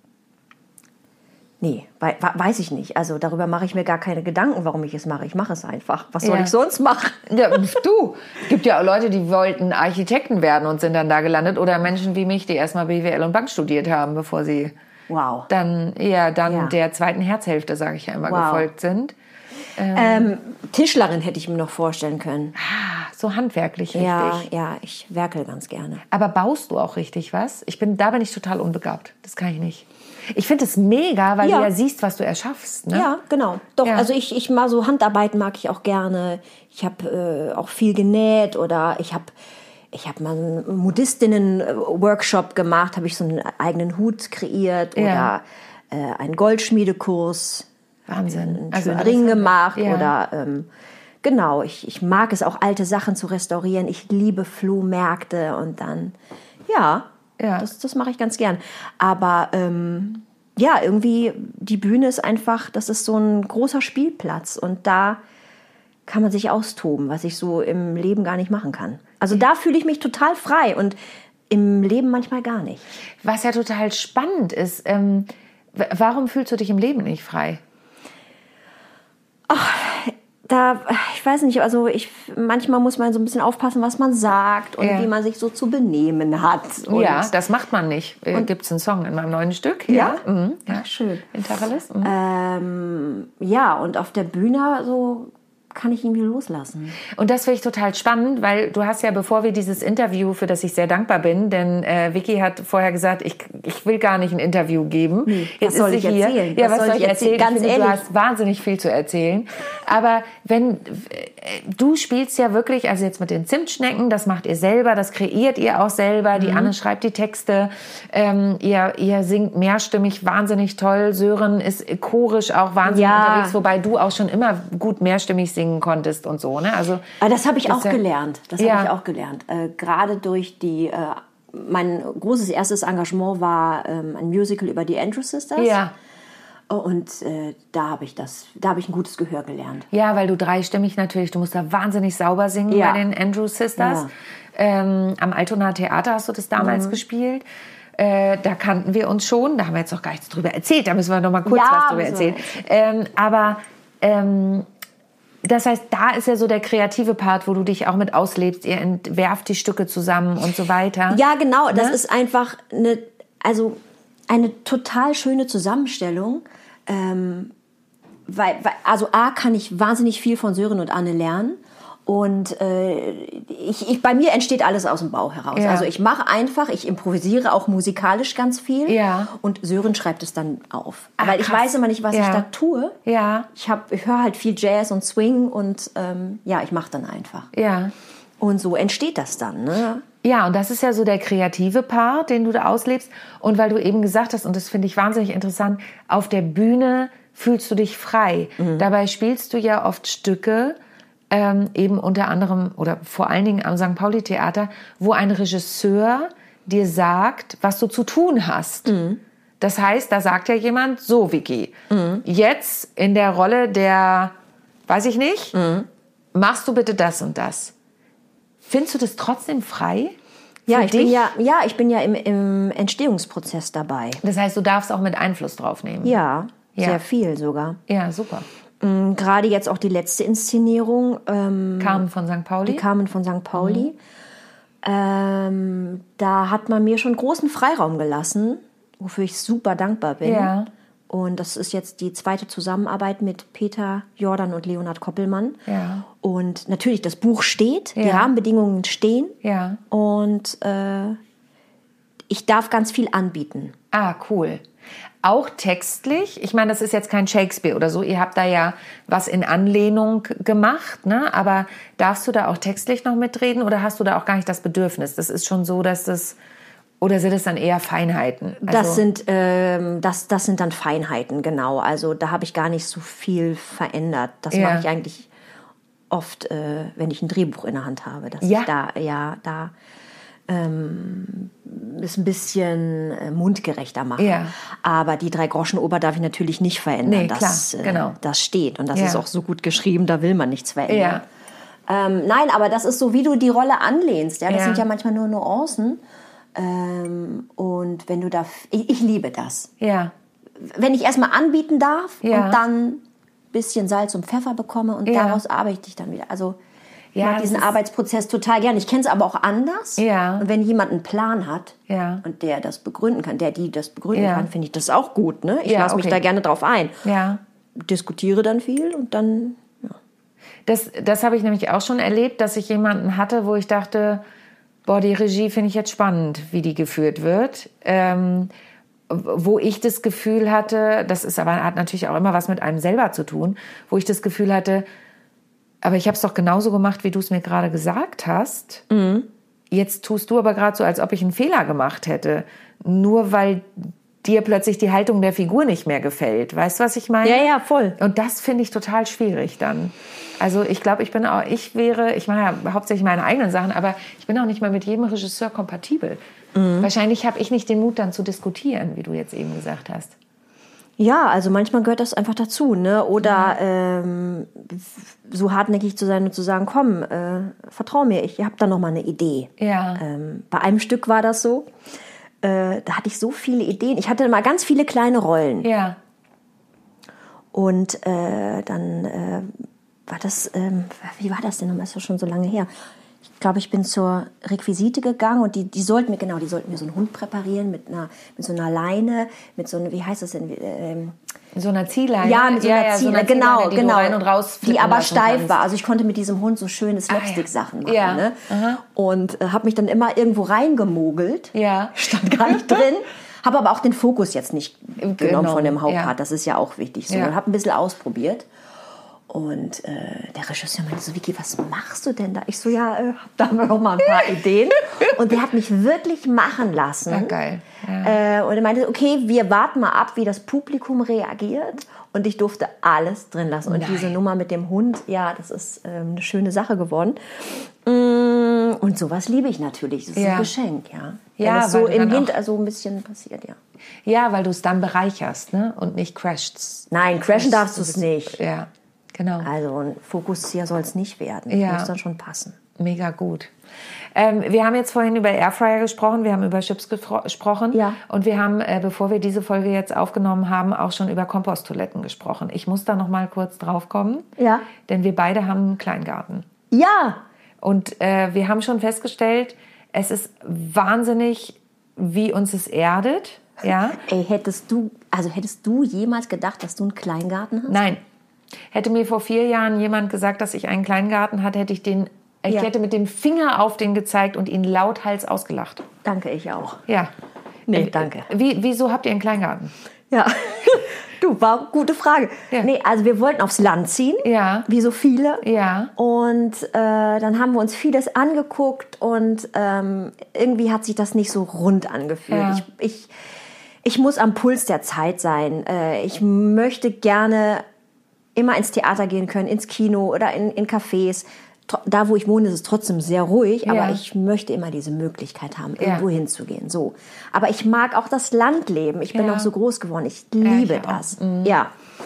Nee, we- weiß ich nicht. Also darüber mache ich mir gar keine Gedanken, warum ich es mache. Ich mache es einfach. Was soll ja. ich sonst machen? Ja, du, es gibt ja auch Leute, die wollten Architekten werden und sind dann da gelandet. Oder Menschen wie mich, die erstmal B W L und Bank studiert haben, bevor sie wow. dann, ja, dann ja. der zweiten Herzhälfte, sage ich ja immer, wow. gefolgt sind. Ähm, ähm, Tischlerin hätte ich mir noch vorstellen können. Ah, so handwerklich richtig. Ja, ja, ich werkel ganz gerne. Aber baust du auch richtig was? Ich bin, da bin ich total unbegabt. Das kann ich nicht. Ich finde es mega, weil ja. du ja siehst, was du erschaffst. Ne? Ja, genau. Doch, ja. also ich, ich mal so Handarbeit mag ich auch gerne. Ich habe äh, auch viel genäht oder ich habe ich habe mal einen Modistinnen-Workshop gemacht, habe ich so einen eigenen Hut kreiert ja. oder äh, einen Goldschmiedekurs. Wahnsinn. Einen also schönen Ring gemacht ja. oder ähm, genau, ich, ich mag es auch, alte Sachen zu restaurieren. Ich liebe Flohmärkte und dann, ja, ja. das, das mache ich ganz gern. Aber ähm, ja, irgendwie, die Bühne ist einfach, das ist so ein großer Spielplatz und da kann man sich austoben, was ich so im Leben gar nicht machen kann. Also da fühle ich mich total frei und im Leben manchmal gar nicht. Was ja total spannend ist, ähm, warum fühlst du dich im Leben nicht frei? Ach, da, ich weiß nicht, also ich, manchmal muss man so ein bisschen aufpassen, was man sagt und Ja. wie man sich so zu benehmen hat. Und Ja, das macht man nicht. Gibt es einen Song in meinem neuen Stück? Ja, Ja? Mhm. ja. Ach, schön. In Tacheles? Mhm. Ähm, ja, und auf der Bühne so kann ich irgendwie loslassen. Und das finde ich total spannend, weil du hast ja, bevor wir dieses Interview, für das ich sehr dankbar bin, denn äh, Vicky hat vorher gesagt, ich, ich will gar nicht ein Interview geben. Nee, Jetzt was soll ist ich sie hier. erzählen? Ja, Was was soll ich erzählen? Ganz ich finde, ehrlich. du hast wahnsinnig viel zu erzählen. Aber wenn, äh, du spielst ja wirklich, also jetzt mit den Zimtschnecken, das macht ihr selber, das kreiert ihr auch selber. Die Anne schreibt die Texte. Ähm, ihr, ihr singt mehrstimmig wahnsinnig toll. Sören ist chorisch auch wahnsinnig Ja. unterwegs, wobei du auch schon immer gut mehrstimmig singen konntest und so, ne? Also, Aber das habe ich Das auch ja- gelernt. Das Ja. habe ich auch gelernt. Äh, gerade durch die, äh, mein großes erstes Engagement war ähm, ein Musical über die Andrews Sisters. ja. Und äh, da habe ich das, da habe ich ein gutes Gehör gelernt. Ja, weil du dreistimmig natürlich, du musst da wahnsinnig sauber singen Ja. bei den Andrew Sisters. Ja. Ähm, am Altona Theater hast du das damals gespielt. Äh, da kannten wir uns schon, da haben wir jetzt noch gar nichts drüber erzählt, da müssen wir noch mal kurz Ja, was drüber müssen wir erzählen. Ähm, aber ähm, das heißt, da ist ja so der kreative Part, wo du dich auch mit auslebst. Ihr entwerft die Stücke zusammen und so weiter. Ja, genau. Das Ne? ist einfach eine, also eine total schöne Zusammenstellung. Ähm, weil, weil, also A, kann ich wahnsinnig viel von Sören und Anne lernen. Und äh, ich, ich, bei mir entsteht alles aus dem Bauch heraus. Ja. Also ich mache einfach, ich improvisiere auch musikalisch ganz viel. Ja. Und Sören schreibt es dann auf. Ach, weil ich krass. weiß immer nicht, was Ja. ich da tue. Ja, Ich, hab- ich höre halt viel Jazz und Swing und ähm, ja, ich mache dann einfach. ja. Und so entsteht das dann. Ne? Ja, und das ist ja so der kreative Part, den du da auslebst. Und weil du eben gesagt hast, und das finde ich wahnsinnig interessant, auf der Bühne fühlst du dich frei. Dabei spielst du ja oft Stücke, ähm, eben unter anderem oder vor allen Dingen am Sankt Pauli Theater, wo ein Regisseur dir sagt, was du zu tun hast. Das heißt, da sagt ja jemand, so Vicky, jetzt in der Rolle der, weiß ich nicht, machst du bitte das und das. Findest du das trotzdem frei? Ja, Für ich bin dich? ja, ja, ich bin ja im, im Entstehungsprozess dabei. Das heißt, du darfst auch mit Einfluss drauf nehmen. Ja, Ja. sehr viel sogar. Ja, super. Mm, Gerade jetzt auch die letzte Inszenierung, ähm, Carmen von Sankt Pauli. die Carmen von Sankt Pauli. Ähm, da hat man mir schon großen Freiraum gelassen, wofür ich super dankbar bin. Ja. Und das ist jetzt die zweite Zusammenarbeit mit Peter Jordan und Leonhard Koppelmann. Ja. Und natürlich, das Buch steht, die Ja. Rahmenbedingungen stehen. Ja. Und äh, ich darf ganz viel anbieten. Ah, cool. Auch textlich. Ich meine, das ist jetzt kein Shakespeare oder so. Ihr habt da ja was in Anlehnung gemacht, ne? Aber darfst du da auch textlich noch mitreden oder hast du da auch gar nicht das Bedürfnis? Das ist schon so, dass das, oder sind es dann eher Feinheiten? Also, Das sind, ähm, das, das sind dann Feinheiten, genau. Also da habe ich gar nicht so viel verändert. Das Ja. mache ich eigentlich oft, äh, wenn ich ein Drehbuch in der Hand habe. Dass Ja. ich da, ja, da ähm, es ein bisschen äh, mundgerechter mache. Ja. Aber die drei Groschen Ober darf ich natürlich nicht verändern. Nee, das, klar, äh, genau. das steht und das Ja. ist auch so gut geschrieben, da will man nichts verändern. Ja. Ähm, nein, aber das ist so, wie du die Rolle anlehnst. Ja, das Ja. sind ja manchmal nur Nuancen. Ähm, und wenn du da, ich, ich liebe das. Ja. Wenn ich erstmal anbieten darf Ja. und dann ein bisschen Salz und Pfeffer bekomme und Ja. daraus arbeite ich dann wieder. Also ich Ja, mag das diesen ist- Arbeitsprozess total gern. Ich kenne es aber auch anders. Ja. Und wenn jemand einen Plan hat Ja. und der das begründen kann, der die das begründen Ja. kann, finde ich das auch gut. Ne? Ich Ja, lasse mich okay. da gerne drauf ein. Ja. Diskutiere dann viel und dann, ja. Das, das habe ich nämlich auch schon erlebt, dass ich jemanden hatte, wo ich dachte, boah, die Regie finde ich jetzt spannend, wie die geführt wird. Ähm, wo ich das Gefühl hatte, das ist aber hat natürlich auch immer was mit einem selber zu tun, wo ich das Gefühl hatte, aber ich habe es doch genauso gemacht, wie du es mir gerade gesagt hast. Jetzt tust du aber gerade so, als ob ich einen Fehler gemacht hätte. Nur weil dir plötzlich die Haltung der Figur nicht mehr gefällt. Weißt du, was ich meine? Ja, ja, voll. Und das finde ich total schwierig dann. Also ich glaube, ich bin auch, ich wäre, ich mache ja hauptsächlich meine eigenen Sachen, aber ich bin auch nicht mehr mit jedem Regisseur kompatibel. Wahrscheinlich habe ich nicht den Mut dann zu diskutieren, wie du jetzt eben gesagt hast. Ja, also manchmal gehört das einfach dazu, ne? Oder ähm, so hartnäckig zu sein und zu sagen, komm, äh, vertrau mir, ich habe da noch mal eine Idee. Ja. Ähm, bei einem Stück war das so. Äh, da hatte ich so viele Ideen. Ich hatte mal ganz viele kleine Rollen. Ja. Und äh, dann äh, war das, ähm, wie war das denn nochmal? Das ist schon so lange her. Ich glaube, ich bin zur Requisite gegangen und die, die sollten mir, genau, die sollten mir so einen Hund präparieren mit einer, mit so einer Leine, mit so einer, wie heißt das denn? Ähm, so einer Ziehleine? Ja, mit so einer ja, ja, Ziehleine, so einer genau, Ziehleine, die genau. Du rein und raus die aber steif kannst. war. Also ich konnte mit diesem Hund so schöne Slapstick-Sachen machen. Ja. Ne? Aha. Und äh, habe mich dann immer irgendwo reingemogelt. Ja. Stand gar nicht drin. Habe aber auch den Fokus jetzt nicht genommen Genau, von dem Hauptpart. ja. Das ist ja auch wichtig. So. Ja. Und habe ein bisschen ausprobiert. Und äh, der Regisseur meinte so, Vicky, was machst du denn da? Ich so, ja, äh, da haben wir noch mal ein paar Ideen. Und der hat mich wirklich machen lassen. Ja, geil. Ja. Äh, und er meinte, okay, wir warten mal ab, wie das Publikum reagiert. Und ich durfte alles drin lassen. Und Nein. diese Nummer mit dem Hund, ja, das ist ähm, eine schöne Sache geworden. Und sowas liebe ich natürlich. Das ist Ja. ein Geschenk, ja. Ja, Wenn es weil so du im dann Hint auch- also ein bisschen passiert, ja. Ja, weil du es dann bereicherst, ne? Und nicht crashst. Nein, crashen darfst du es nicht. Ja, genau. Also ein Fokussier soll es nicht werden. Ja. Muss dann schon passen. Mega gut. Ähm, wir haben jetzt vorhin über Airfryer gesprochen, wir haben über Chips gefro- gesprochen Ja. und wir haben, äh, bevor wir diese Folge jetzt aufgenommen haben, auch schon über Komposttoiletten gesprochen. Ich muss da noch mal kurz drauf kommen, Ja. denn wir beide haben einen Kleingarten. Ja, Und äh, wir haben schon festgestellt, es ist wahnsinnig, wie uns es erdet. Ja? ey, hättest du, also hättest du jemals gedacht, dass du einen Kleingarten hast? Nein. Hätte mir vor vier Jahren jemand gesagt, dass ich einen Kleingarten hatte, hätte ich den, ich Ja. hätte mit dem Finger auf den gezeigt und ihn lauthals ausgelacht. Danke, ich auch. Ja. Nee, Äh, danke. Wie, wieso habt ihr einen Kleingarten? Ja, du, war eine gute Frage. Ja. Nee, also wir wollten aufs Land ziehen, Ja. wie so viele. Ja. Und äh, dann haben wir uns vieles angeguckt und ähm, irgendwie hat sich das nicht so rund angefühlt. Ja. Ich, ich, ich muss am Puls der Zeit sein. Äh, ich möchte gerne immer ins Theater gehen können, ins Kino oder in, in Cafés. Tro- Da, wo ich wohne, ist es trotzdem sehr ruhig, Ja. aber ich möchte immer diese Möglichkeit haben, Ja. irgendwo hinzugehen. So. Aber ich mag auch das Landleben. Ich bin Ja. auch so groß geworden. Ich liebe ich auch. das. Ja.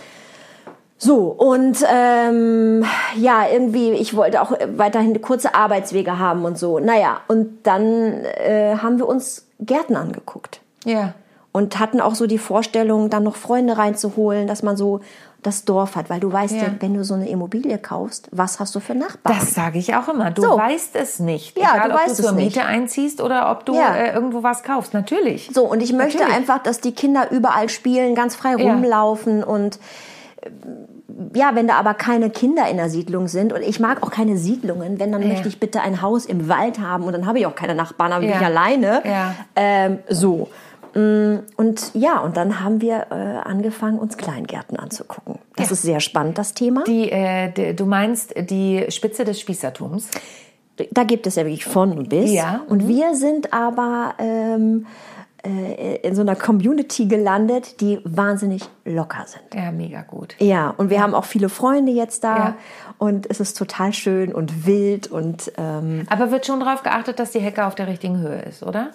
So, und ähm, ja, irgendwie, ich wollte auch weiterhin kurze Arbeitswege haben und so. Naja, und dann äh, haben wir uns Gärten angeguckt. Ja. Und hatten auch so die Vorstellung, dann noch Freunde reinzuholen, dass man so das Dorf hat. Weil du weißt ja, Ja. wenn du so eine Immobilie kaufst, was hast du für Nachbarn? Das sage ich auch immer. Du So. weißt es nicht. Ja, Egal, du ob weißt du es zur nicht. Miete einziehst oder ob du Ja. äh, irgendwo was kaufst. Natürlich. So, und ich möchte Natürlich. einfach, dass die Kinder überall spielen, ganz frei Ja. rumlaufen und äh, ja, wenn da aber keine Kinder in der Siedlung sind und ich mag auch keine Siedlungen, wenn, dann Ja. möchte ich bitte ein Haus im Wald haben und dann habe ich auch keine Nachbarn, dann bin Ja. ich alleine. Ja. Ähm, so. Mm, Und ja, und dann haben wir äh, angefangen, uns Kleingärten anzugucken. Das Ja. ist sehr spannend, das Thema. Die, äh, die, du meinst die Spitze des Spießertums? Da gibt es ja wirklich von und bis. Ja. Und wir sind aber ähm, äh, in so einer Community gelandet, die wahnsinnig locker sind. Ja, mega gut. Ja, und wir haben auch viele Freunde jetzt da Ja. und es ist total schön und wild und ähm, Aber wird schon darauf geachtet, dass die Hecke auf der richtigen Höhe ist, oder?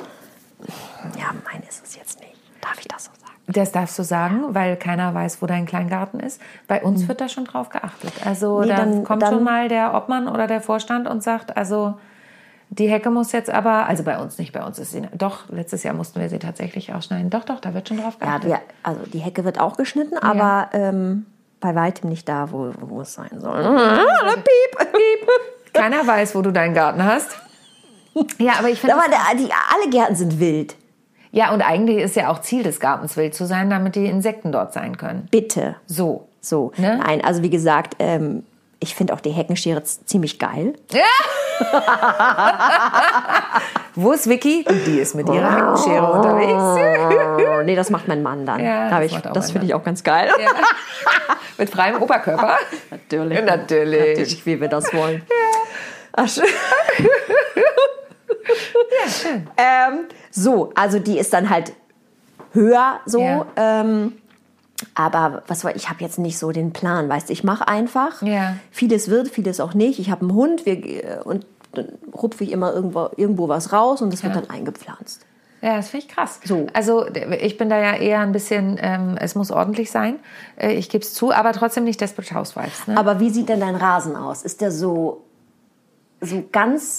ja, mein ist es jetzt nicht. Darf ich das so sagen? Das darfst du sagen, weil keiner weiß, wo dein Kleingarten ist. Bei uns wird da schon drauf geachtet. Also Nee, da dann- kommt dann- schon mal der Obmann oder der Vorstand und sagt, also die Hecke muss jetzt aber, also bei uns nicht, bei uns ist sie, doch, letztes Jahr mussten wir sie tatsächlich ausschneiden. Doch, doch, da wird schon drauf Ja, geachtet. wir, also die Hecke wird auch geschnitten, aber ähm, bei weitem nicht da, wo, wo es sein soll. Piep, piep. Keiner weiß, wo du deinen Garten hast. Ja, aber ich finde, Aber der, die, alle Gärten sind wild. ja, und eigentlich ist ja auch Ziel des Gartens, wild zu sein, damit die Insekten dort sein können. Bitte. So. So. Ne? Nein, also wie gesagt, ähm, ich finde auch die Heckenschere z- ziemlich geil. Wo ist Vicky? Die ist mit ihrer Heckenschere unterwegs. Oh, nee, das macht mein Mann dann. Ja, Da hab das ich, macht auch das mein finde ich auch ganz geil. Ja. Mit freiem Oberkörper. Natürlich. Natürlich. Natürlich, wie wir das wollen. Ach, schön. Ja, schön. Ähm, so, also die ist dann halt höher so. Ja. Ähm, aber was war, ich habe jetzt nicht so den Plan, weißt du, ich mache einfach. Ja. Vieles wird, vieles auch nicht. Ich habe einen Hund wir, und dann rupfe ich immer irgendwo, irgendwo was raus und das wird Ja. dann eingepflanzt. Ja, das finde ich krass. So. Also ich bin da ja eher ein bisschen, ähm, es muss ordentlich sein. Äh, ich gebe es zu, aber trotzdem nicht Desperate Housewives. Ne? Aber wie sieht denn dein Rasen aus? Ist der so, so ganz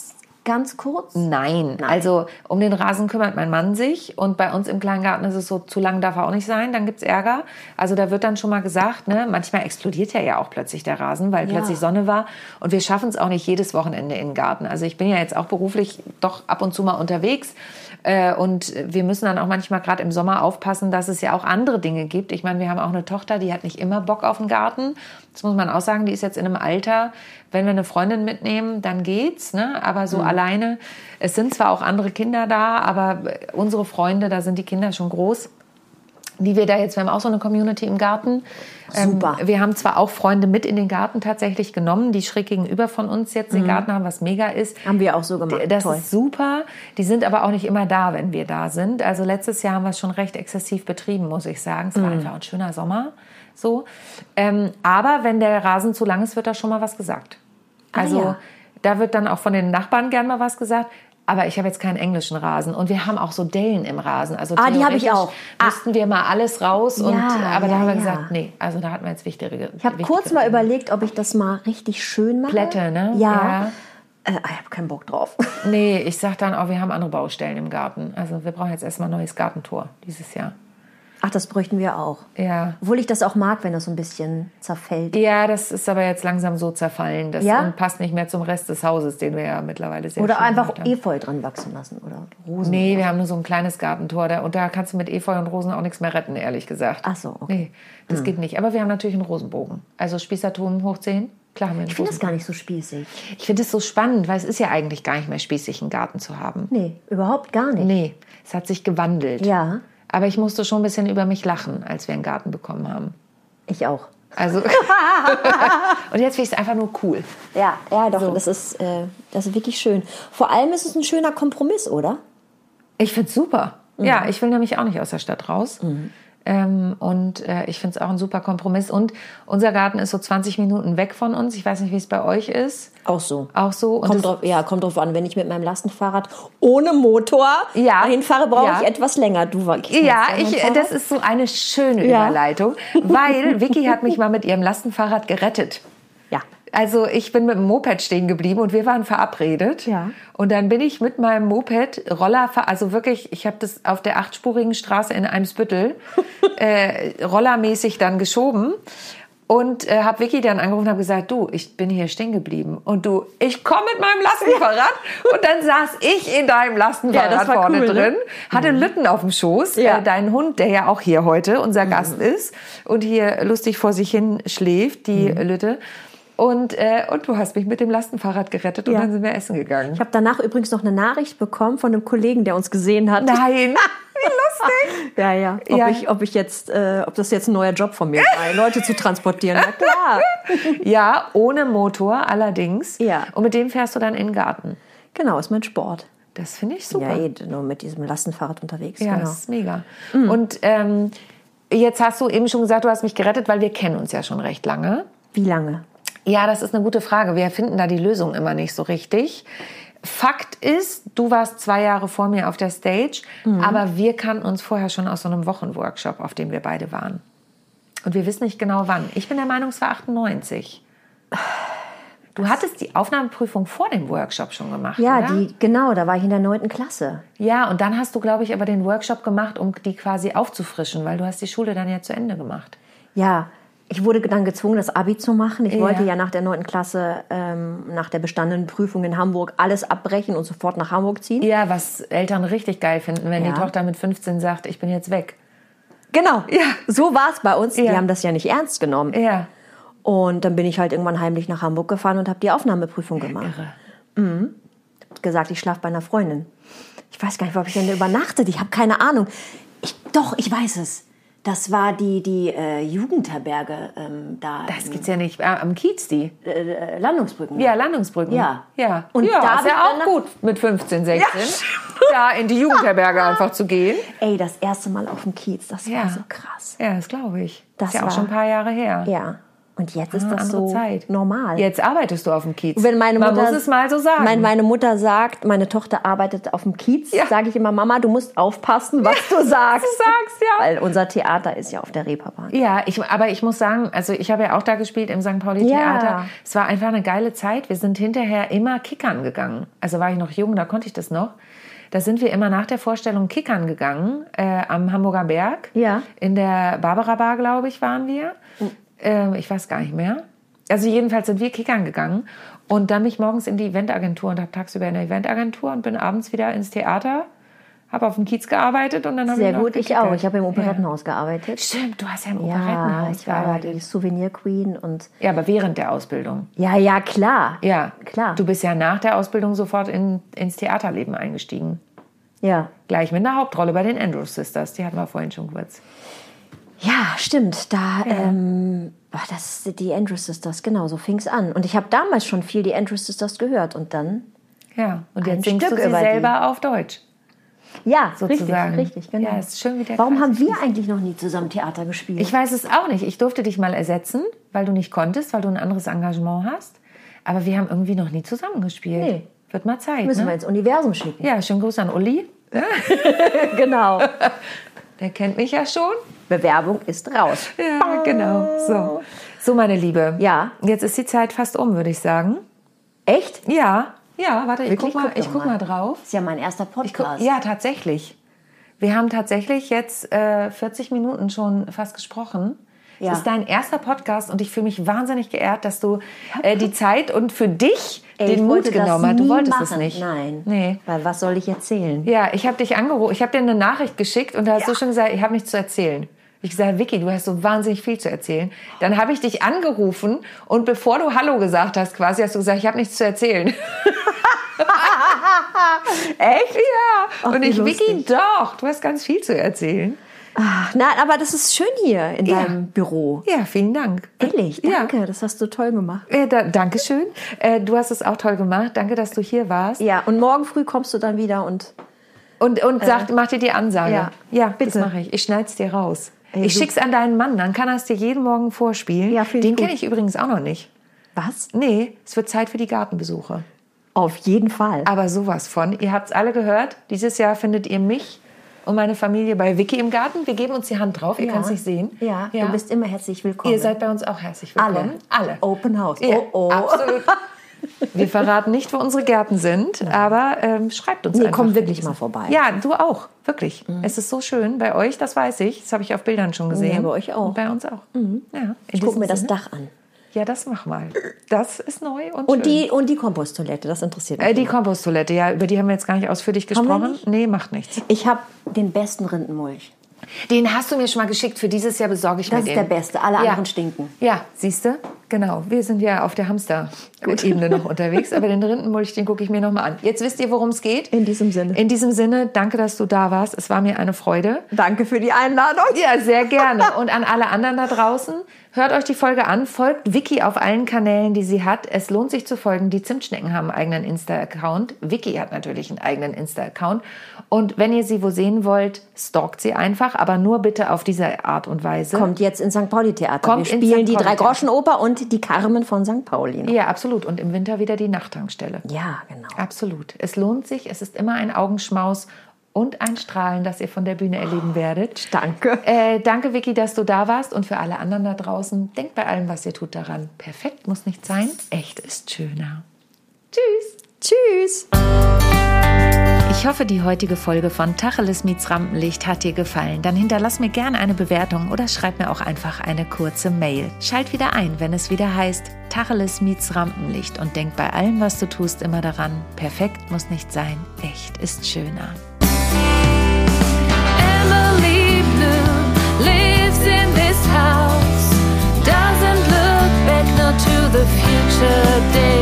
ganz kurz? Nein. Nein, also um den Rasen kümmert mein Mann sich und bei uns im Kleingarten ist es so, zu lang darf er auch nicht sein, dann gibt's Ärger. Also da wird dann schon mal gesagt, ne, manchmal explodiert ja ja auch plötzlich der Rasen, weil ja. plötzlich Sonne war und wir schaffen es auch nicht jedes Wochenende in den Garten. Also ich bin ja jetzt auch beruflich doch ab und zu mal unterwegs äh, und wir müssen dann auch manchmal gerade im Sommer aufpassen, dass es ja auch andere Dinge gibt. Ich meine, wir haben auch eine Tochter, die hat nicht immer Bock auf den Garten. Das muss man auch sagen, die ist jetzt in einem Alter, wenn wir eine Freundin mitnehmen, dann geht's, ne? Aber so mhm. alleine, es sind zwar auch andere Kinder da, aber unsere Freunde, da sind die Kinder schon groß, die wir da jetzt, wir haben auch so eine Community im Garten. Super. Ähm, wir haben zwar auch Freunde mit in den Garten tatsächlich genommen, die schräg gegenüber von uns jetzt den mhm. Garten haben, was mega ist. Haben wir auch so gemacht. Das Toll. ist super. Die sind aber auch nicht immer da, wenn wir da sind. Also letztes Jahr haben wir es schon recht exzessiv betrieben, muss ich sagen. Es war mhm. einfach ein schöner Sommer. So. Ähm, aber wenn der Rasen zu lang ist, wird da schon mal was gesagt. Also ah, ja. da wird dann auch von den Nachbarn gern mal was gesagt. Aber ich habe jetzt keinen englischen Rasen. Und wir haben auch so Dellen im Rasen. Also ah, die habe ich auch. Müssten ah. wir mal alles raus. Und, ja, aber ja, da haben wir ja. gesagt, nee, also da hatten wir jetzt wichtigere. Ich habe kurz mal überlegt, ob ich das mal richtig schön mache. Plätte, ne? Ja. ja. Äh, ich habe keinen Bock drauf. Nee, ich sag dann auch, wir haben andere Baustellen im Garten. Also wir brauchen jetzt erstmal ein neues Gartentor dieses Jahr. Ach, das bräuchten wir auch. Ja. Obwohl ich das auch mag, wenn das so ein bisschen zerfällt. Ja, das ist aber jetzt langsam so zerfallen. Das ja? passt nicht mehr zum Rest des Hauses, den wir ja mittlerweile sehr Oder schön einfach haben. Efeu dran wachsen lassen oder Rosen. Nee, oder wir haben nur so ein kleines Gartentor. Da, und da kannst du mit Efeu und Rosen auch nichts mehr retten, ehrlich gesagt. Ach so, okay. Nee, das hm. geht nicht. Aber wir haben natürlich einen Rosenbogen. Also Spießertum hoch zehn. Klar, haben wir einen ich finde das gar nicht so spießig. Ich finde es so spannend, weil es ist ja eigentlich gar nicht mehr spießig, einen Garten zu haben. Nee, überhaupt gar nicht. Nee, es hat sich gewandelt. Ja. Aber ich musste schon ein bisschen über mich lachen, als wir einen Garten bekommen haben. Ich auch. Also und jetzt finde ich es einfach nur cool. Ja, ja, doch. So. Das ist, äh, das ist wirklich schön. Vor allem ist es ein schöner Kompromiss, oder? Ich finde es super. Mhm. Ja, ich will nämlich auch nicht aus der Stadt raus. Mhm. Ähm, und äh, ich finde es auch ein super Kompromiss. Und unser Garten ist so zwanzig Minuten weg von uns. Ich weiß nicht, wie es bei euch ist. Auch so. Auch so. Und kommt drauf, ja, kommt drauf an. Wenn ich mit meinem Lastenfahrrad ohne Motor ja, dahin fahre, brauche ja. ich etwas länger. Du war Ja, ich, das ist so eine schöne ja. Überleitung, weil Vicky hat mich mal mit ihrem Lastenfahrrad gerettet. Ja. Also ich bin mit dem Moped stehen geblieben und wir waren verabredet. Ja. Und dann bin ich mit meinem Moped Roller, also wirklich, ich habe das auf der achtspurigen Straße in Eimsbüttel äh, rollermäßig dann geschoben. Und äh, habe Vicky dann angerufen und habe gesagt, du, ich bin hier stehen geblieben. Und du, ich komme mit meinem Lastenfahrrad. Und dann saß ich in deinem Lastenfahrrad ja, vorne cool, drin, ne? hatte mhm. Lütten auf dem Schoß, ja. äh, deinen Hund, der ja auch hier heute unser mhm. Gast ist und hier lustig vor sich hin schläft, die mhm. Lütte. Und, äh, und du hast mich mit dem Lastenfahrrad gerettet und ja. dann sind wir essen gegangen. Ich habe danach übrigens noch eine Nachricht bekommen von einem Kollegen, der uns gesehen hat. Nein, wie lustig. Ja, ja. Ob, ja. Ich, ob, ich jetzt, äh, ob das jetzt ein neuer Job von mir war, Leute zu transportieren. Na klar. Ja, ohne Motor allerdings. Ja. Und mit dem fährst du dann in den Garten. Genau, ist mein Sport. Das finde ich super. Ja, eh, nur mit diesem Lastenfahrrad unterwegs. Ja, genau. das ist mega. Mhm. Und ähm, jetzt hast du eben schon gesagt, du hast mich gerettet, weil wir kennen uns ja schon recht lange. Wie lange? Ja, das ist eine gute Frage. Wir finden da die Lösung immer nicht so richtig. Fakt ist, du warst zwei Jahre vor mir auf der Stage, mhm. aber wir kannten uns vorher schon aus so einem Wochenworkshop, auf dem wir beide waren. Und wir wissen nicht genau wann. Ich bin der Meinung, es war achtundneunzig. Du hattest die Aufnahmeprüfung vor dem Workshop schon gemacht, ja, oder? Die, genau, da war ich in der neunten Klasse. Ja, und dann hast du, glaube ich, aber den Workshop gemacht, um die quasi aufzufrischen, weil du hast die Schule dann ja zu Ende gemacht. Ja, ich wurde dann gezwungen, das Abi zu machen. Ich ja. wollte ja nach der neunten Klasse, ähm, nach der bestandenen Prüfung in Hamburg, alles abbrechen und sofort nach Hamburg ziehen. Ja, was Eltern richtig geil finden, wenn ja. die Tochter mit fünfzehn sagt, ich bin jetzt weg. Genau, ja. so war es bei uns. Ja. Die haben das ja nicht ernst genommen. Ja. Und dann bin ich halt irgendwann heimlich nach Hamburg gefahren und habe die Aufnahmeprüfung gemacht. Irre. Mhm. Ich habe gesagt, ich schlafe bei einer Freundin. Ich weiß gar nicht, ob ich denn übernachtet. Ich habe keine Ahnung. Ich, doch, ich weiß es. Das war die, die äh, Jugendherberge ähm, da. Das gibt's ja nicht. Äh, am Kiez, die? Äh, Landungsbrücken. Ja, Landungsbrücken. Ja. ja. Und ja, da ist ja auch gut mit fünfzehn, sechzehn. Ja. Da in die Jugendherberge einfach zu gehen. Ey, das erste Mal auf dem Kiez, das ja. war so krass. Ja, das glaube ich. Das ist ja war, auch schon ein paar Jahre her. Ja. Und jetzt ist Ah, das andere so Zeit. normal. Jetzt arbeitest du auf dem Kiez. Wenn meine Man Mutter, muss es mal so sagen. Wenn meine Mutter sagt, meine Tochter arbeitet auf dem Kiez, Ja. sage ich immer, Mama, du musst aufpassen, was du sagst. du sagst, ja. Weil unser Theater ist ja auf der Reeperbahn. Ja, ich, aber ich muss sagen, also ich habe ja auch da gespielt im Sankt Pauli Theater. Ja. Es war einfach eine geile Zeit. Wir sind hinterher immer kickern gegangen. Also war ich noch jung, da konnte ich das noch. Da sind wir immer nach der Vorstellung kickern gegangen, äh, am Hamburger Berg. Ja. In der Barbara Bar, glaube ich, waren wir. Äh, ich weiß gar nicht mehr. Also jedenfalls sind wir kickern gegangen. Und dann bin ich morgens in die Eventagentur und habe tagsüber in der Eventagentur und bin abends wieder ins Theater. Habe auf dem Kiez gearbeitet und dann habe ich Sehr noch gut, ich gekickert. auch. Ich habe im Operettenhaus gearbeitet. Stimmt, du hast ja im Ja, Operettenhaus ich war gearbeitet. die Souvenir Queen und Ja, aber während der Ausbildung. ja, ja, klar. Ja, Klar. Du bist ja nach der Ausbildung sofort in, ins Theaterleben eingestiegen. Ja. Gleich mit einer Hauptrolle bei den Andrews Sisters. Die hatten wir vorhin schon kurz. Ja, stimmt. Da ähm, war das die Andrews Sisters, genau, so fing es an. Und ich habe damals schon viel die Andrews Sisters gehört und dann. Ja, und Ein jetzt singst Stück du sie über die. selber auf Deutsch. Ja, Sozusagen. richtig, richtig, genau. Ja, ist schön, wie der Warum Kreis haben wir fließt. eigentlich noch nie zusammen Theater gespielt? Ich weiß es auch nicht. Ich durfte dich mal ersetzen, weil du nicht konntest, weil du ein anderes Engagement hast. Aber wir haben irgendwie noch nie zusammengespielt. Nee. Wird mal Zeit, Müssen ne? wir ins Universum schicken. Ja, schönen Gruß an Uli. Genau. Der kennt mich ja schon. Bewerbung ist raus. Ja, genau. So. so, meine Liebe. Ja. Jetzt ist die Zeit fast um, würde ich sagen. Echt? Ja. Ja, warte, ich Wirklich? guck mal, Guck ich doch guck mal. mal drauf. Das ist ja mein erster Ich guck, Podcast. ja, tatsächlich. Wir haben tatsächlich jetzt äh, vierzig Minuten schon fast gesprochen. Ja. Es ist dein erster Podcast und ich fühle mich wahnsinnig geehrt, dass du äh, die Zeit und für dich Ey, ich den Mut wollte das genommen hast. Du nie wolltest es machen. nicht. Nein. Nee. Weil was soll ich erzählen? Ja, ich habe dich angerufen. Ich habe dir eine Nachricht geschickt und da hast Ja. du schon gesagt, ich habe nichts zu erzählen. Ich gesagt, Vicky, du hast so wahnsinnig viel zu erzählen. Dann habe ich dich angerufen und bevor du Hallo gesagt hast, quasi hast du gesagt, ich habe nichts zu erzählen. Echt? Ja. Ach, und wie ich, Vicky, lustig. doch, du hast ganz viel zu erzählen. Ach, nein, aber das ist schön hier in Ja. deinem Büro. Ja, vielen Dank. Ehrlich, Ja. danke, das hast du toll gemacht. Äh, da, Dankeschön. Äh, du hast es auch toll gemacht. Danke, dass du hier warst. Ja, und morgen früh kommst du dann wieder und Und, und sagt, mach dir die Ansage. ja. ja Bitte. das mache ich. Ich schneide es dir raus. Ey, ich super. schick's an deinen Mann, dann kann er es dir jeden Morgen vorspielen. Ja, finde ich Den kenne gut. ich übrigens auch noch nicht. was? Nee, es wird Zeit für die Gartenbesuche. Auf jeden Fall. Aber sowas von. Ihr habt es alle gehört. Dieses Jahr findet ihr mich und meine Familie bei Vicky im Garten. Wir geben uns die Hand drauf. Ihr Ja. könnt es nicht sehen. Ja, du bist immer herzlich willkommen. Ihr seid bei uns auch herzlich alle. willkommen. Alle. Open House. Ja, Oh, oh. absolut. Wir verraten nicht, wo unsere Gärten sind, aber ähm, schreibt uns Nee, einfach. komm wirklich mal vorbei. Ja, du auch. Wirklich. Es ist so schön. Bei euch, das weiß ich. Das habe ich auf Bildern schon gesehen. Ja, bei euch auch. Und bei uns auch. Ja, Ich gucke mir das Dach an. Ja, das mach mal. Das ist neu und, Und schön. die, und die Komposttoilette, das interessiert mich. Äh, die Komposttoilette, ja, über die haben wir jetzt gar nicht ausführlich Haben wir gesprochen. nicht? Nee, macht nichts. Ich habe den besten Rindenmulch. Den hast du mir schon mal geschickt. Für dieses Jahr besorge ich Das mir ist den. der beste. Alle Ja. anderen stinken. Ja, siehst du? Genau. Wir sind ja auf der Hamster-Ebene noch unterwegs. Aber den Rindenmulch, den gucke ich mir noch mal an. Jetzt wisst ihr, worum es geht. In diesem Sinne. In diesem Sinne, danke, dass du da warst. Es war mir eine Freude. Danke für die Einladung. Ja, sehr gerne. Und an alle anderen da draußen, hört euch die Folge an, folgt Vicky auf allen Kanälen, die sie hat. Es lohnt sich zu folgen. Die Zimtschnecken haben einen eigenen Insta-Account. Vicky hat natürlich einen eigenen Insta-Account. Und wenn ihr sie wo sehen wollt, stalkt sie einfach, aber nur bitte auf diese Art und Weise. Kommt jetzt ins Sankt Pauli Theater. Kommt Wir ins spielen Sankt die Pauli Drei-Groschen-Oper und die Carmen von Sankt Pauli. noch. Ja, absolut. Und im Winter wieder die Nachttankstelle. Ja, genau. Absolut. Es lohnt sich. Es ist immer ein Augenschmaus und ein Strahlen, das ihr von der Bühne erleben werdet. Danke. Äh, danke, Vicky, dass du da warst. Und für alle anderen da draußen, denkt bei allem, was ihr tut, daran. Perfekt muss nicht sein. Echt ist schöner. Tschüss. Tschüss. Ich hoffe, die heutige Folge von Tacheles meets Rampenlicht hat dir gefallen. Dann hinterlass mir gerne eine Bewertung oder schreib mir auch einfach eine kurze Mail. Schalt wieder ein, wenn es wieder heißt Tacheles meets Rampenlicht und denk bei allem, was du tust, immer daran. Perfekt muss nicht sein. Echt ist schöner. Emily Blue lives in this house, doesn't look back, not to the future.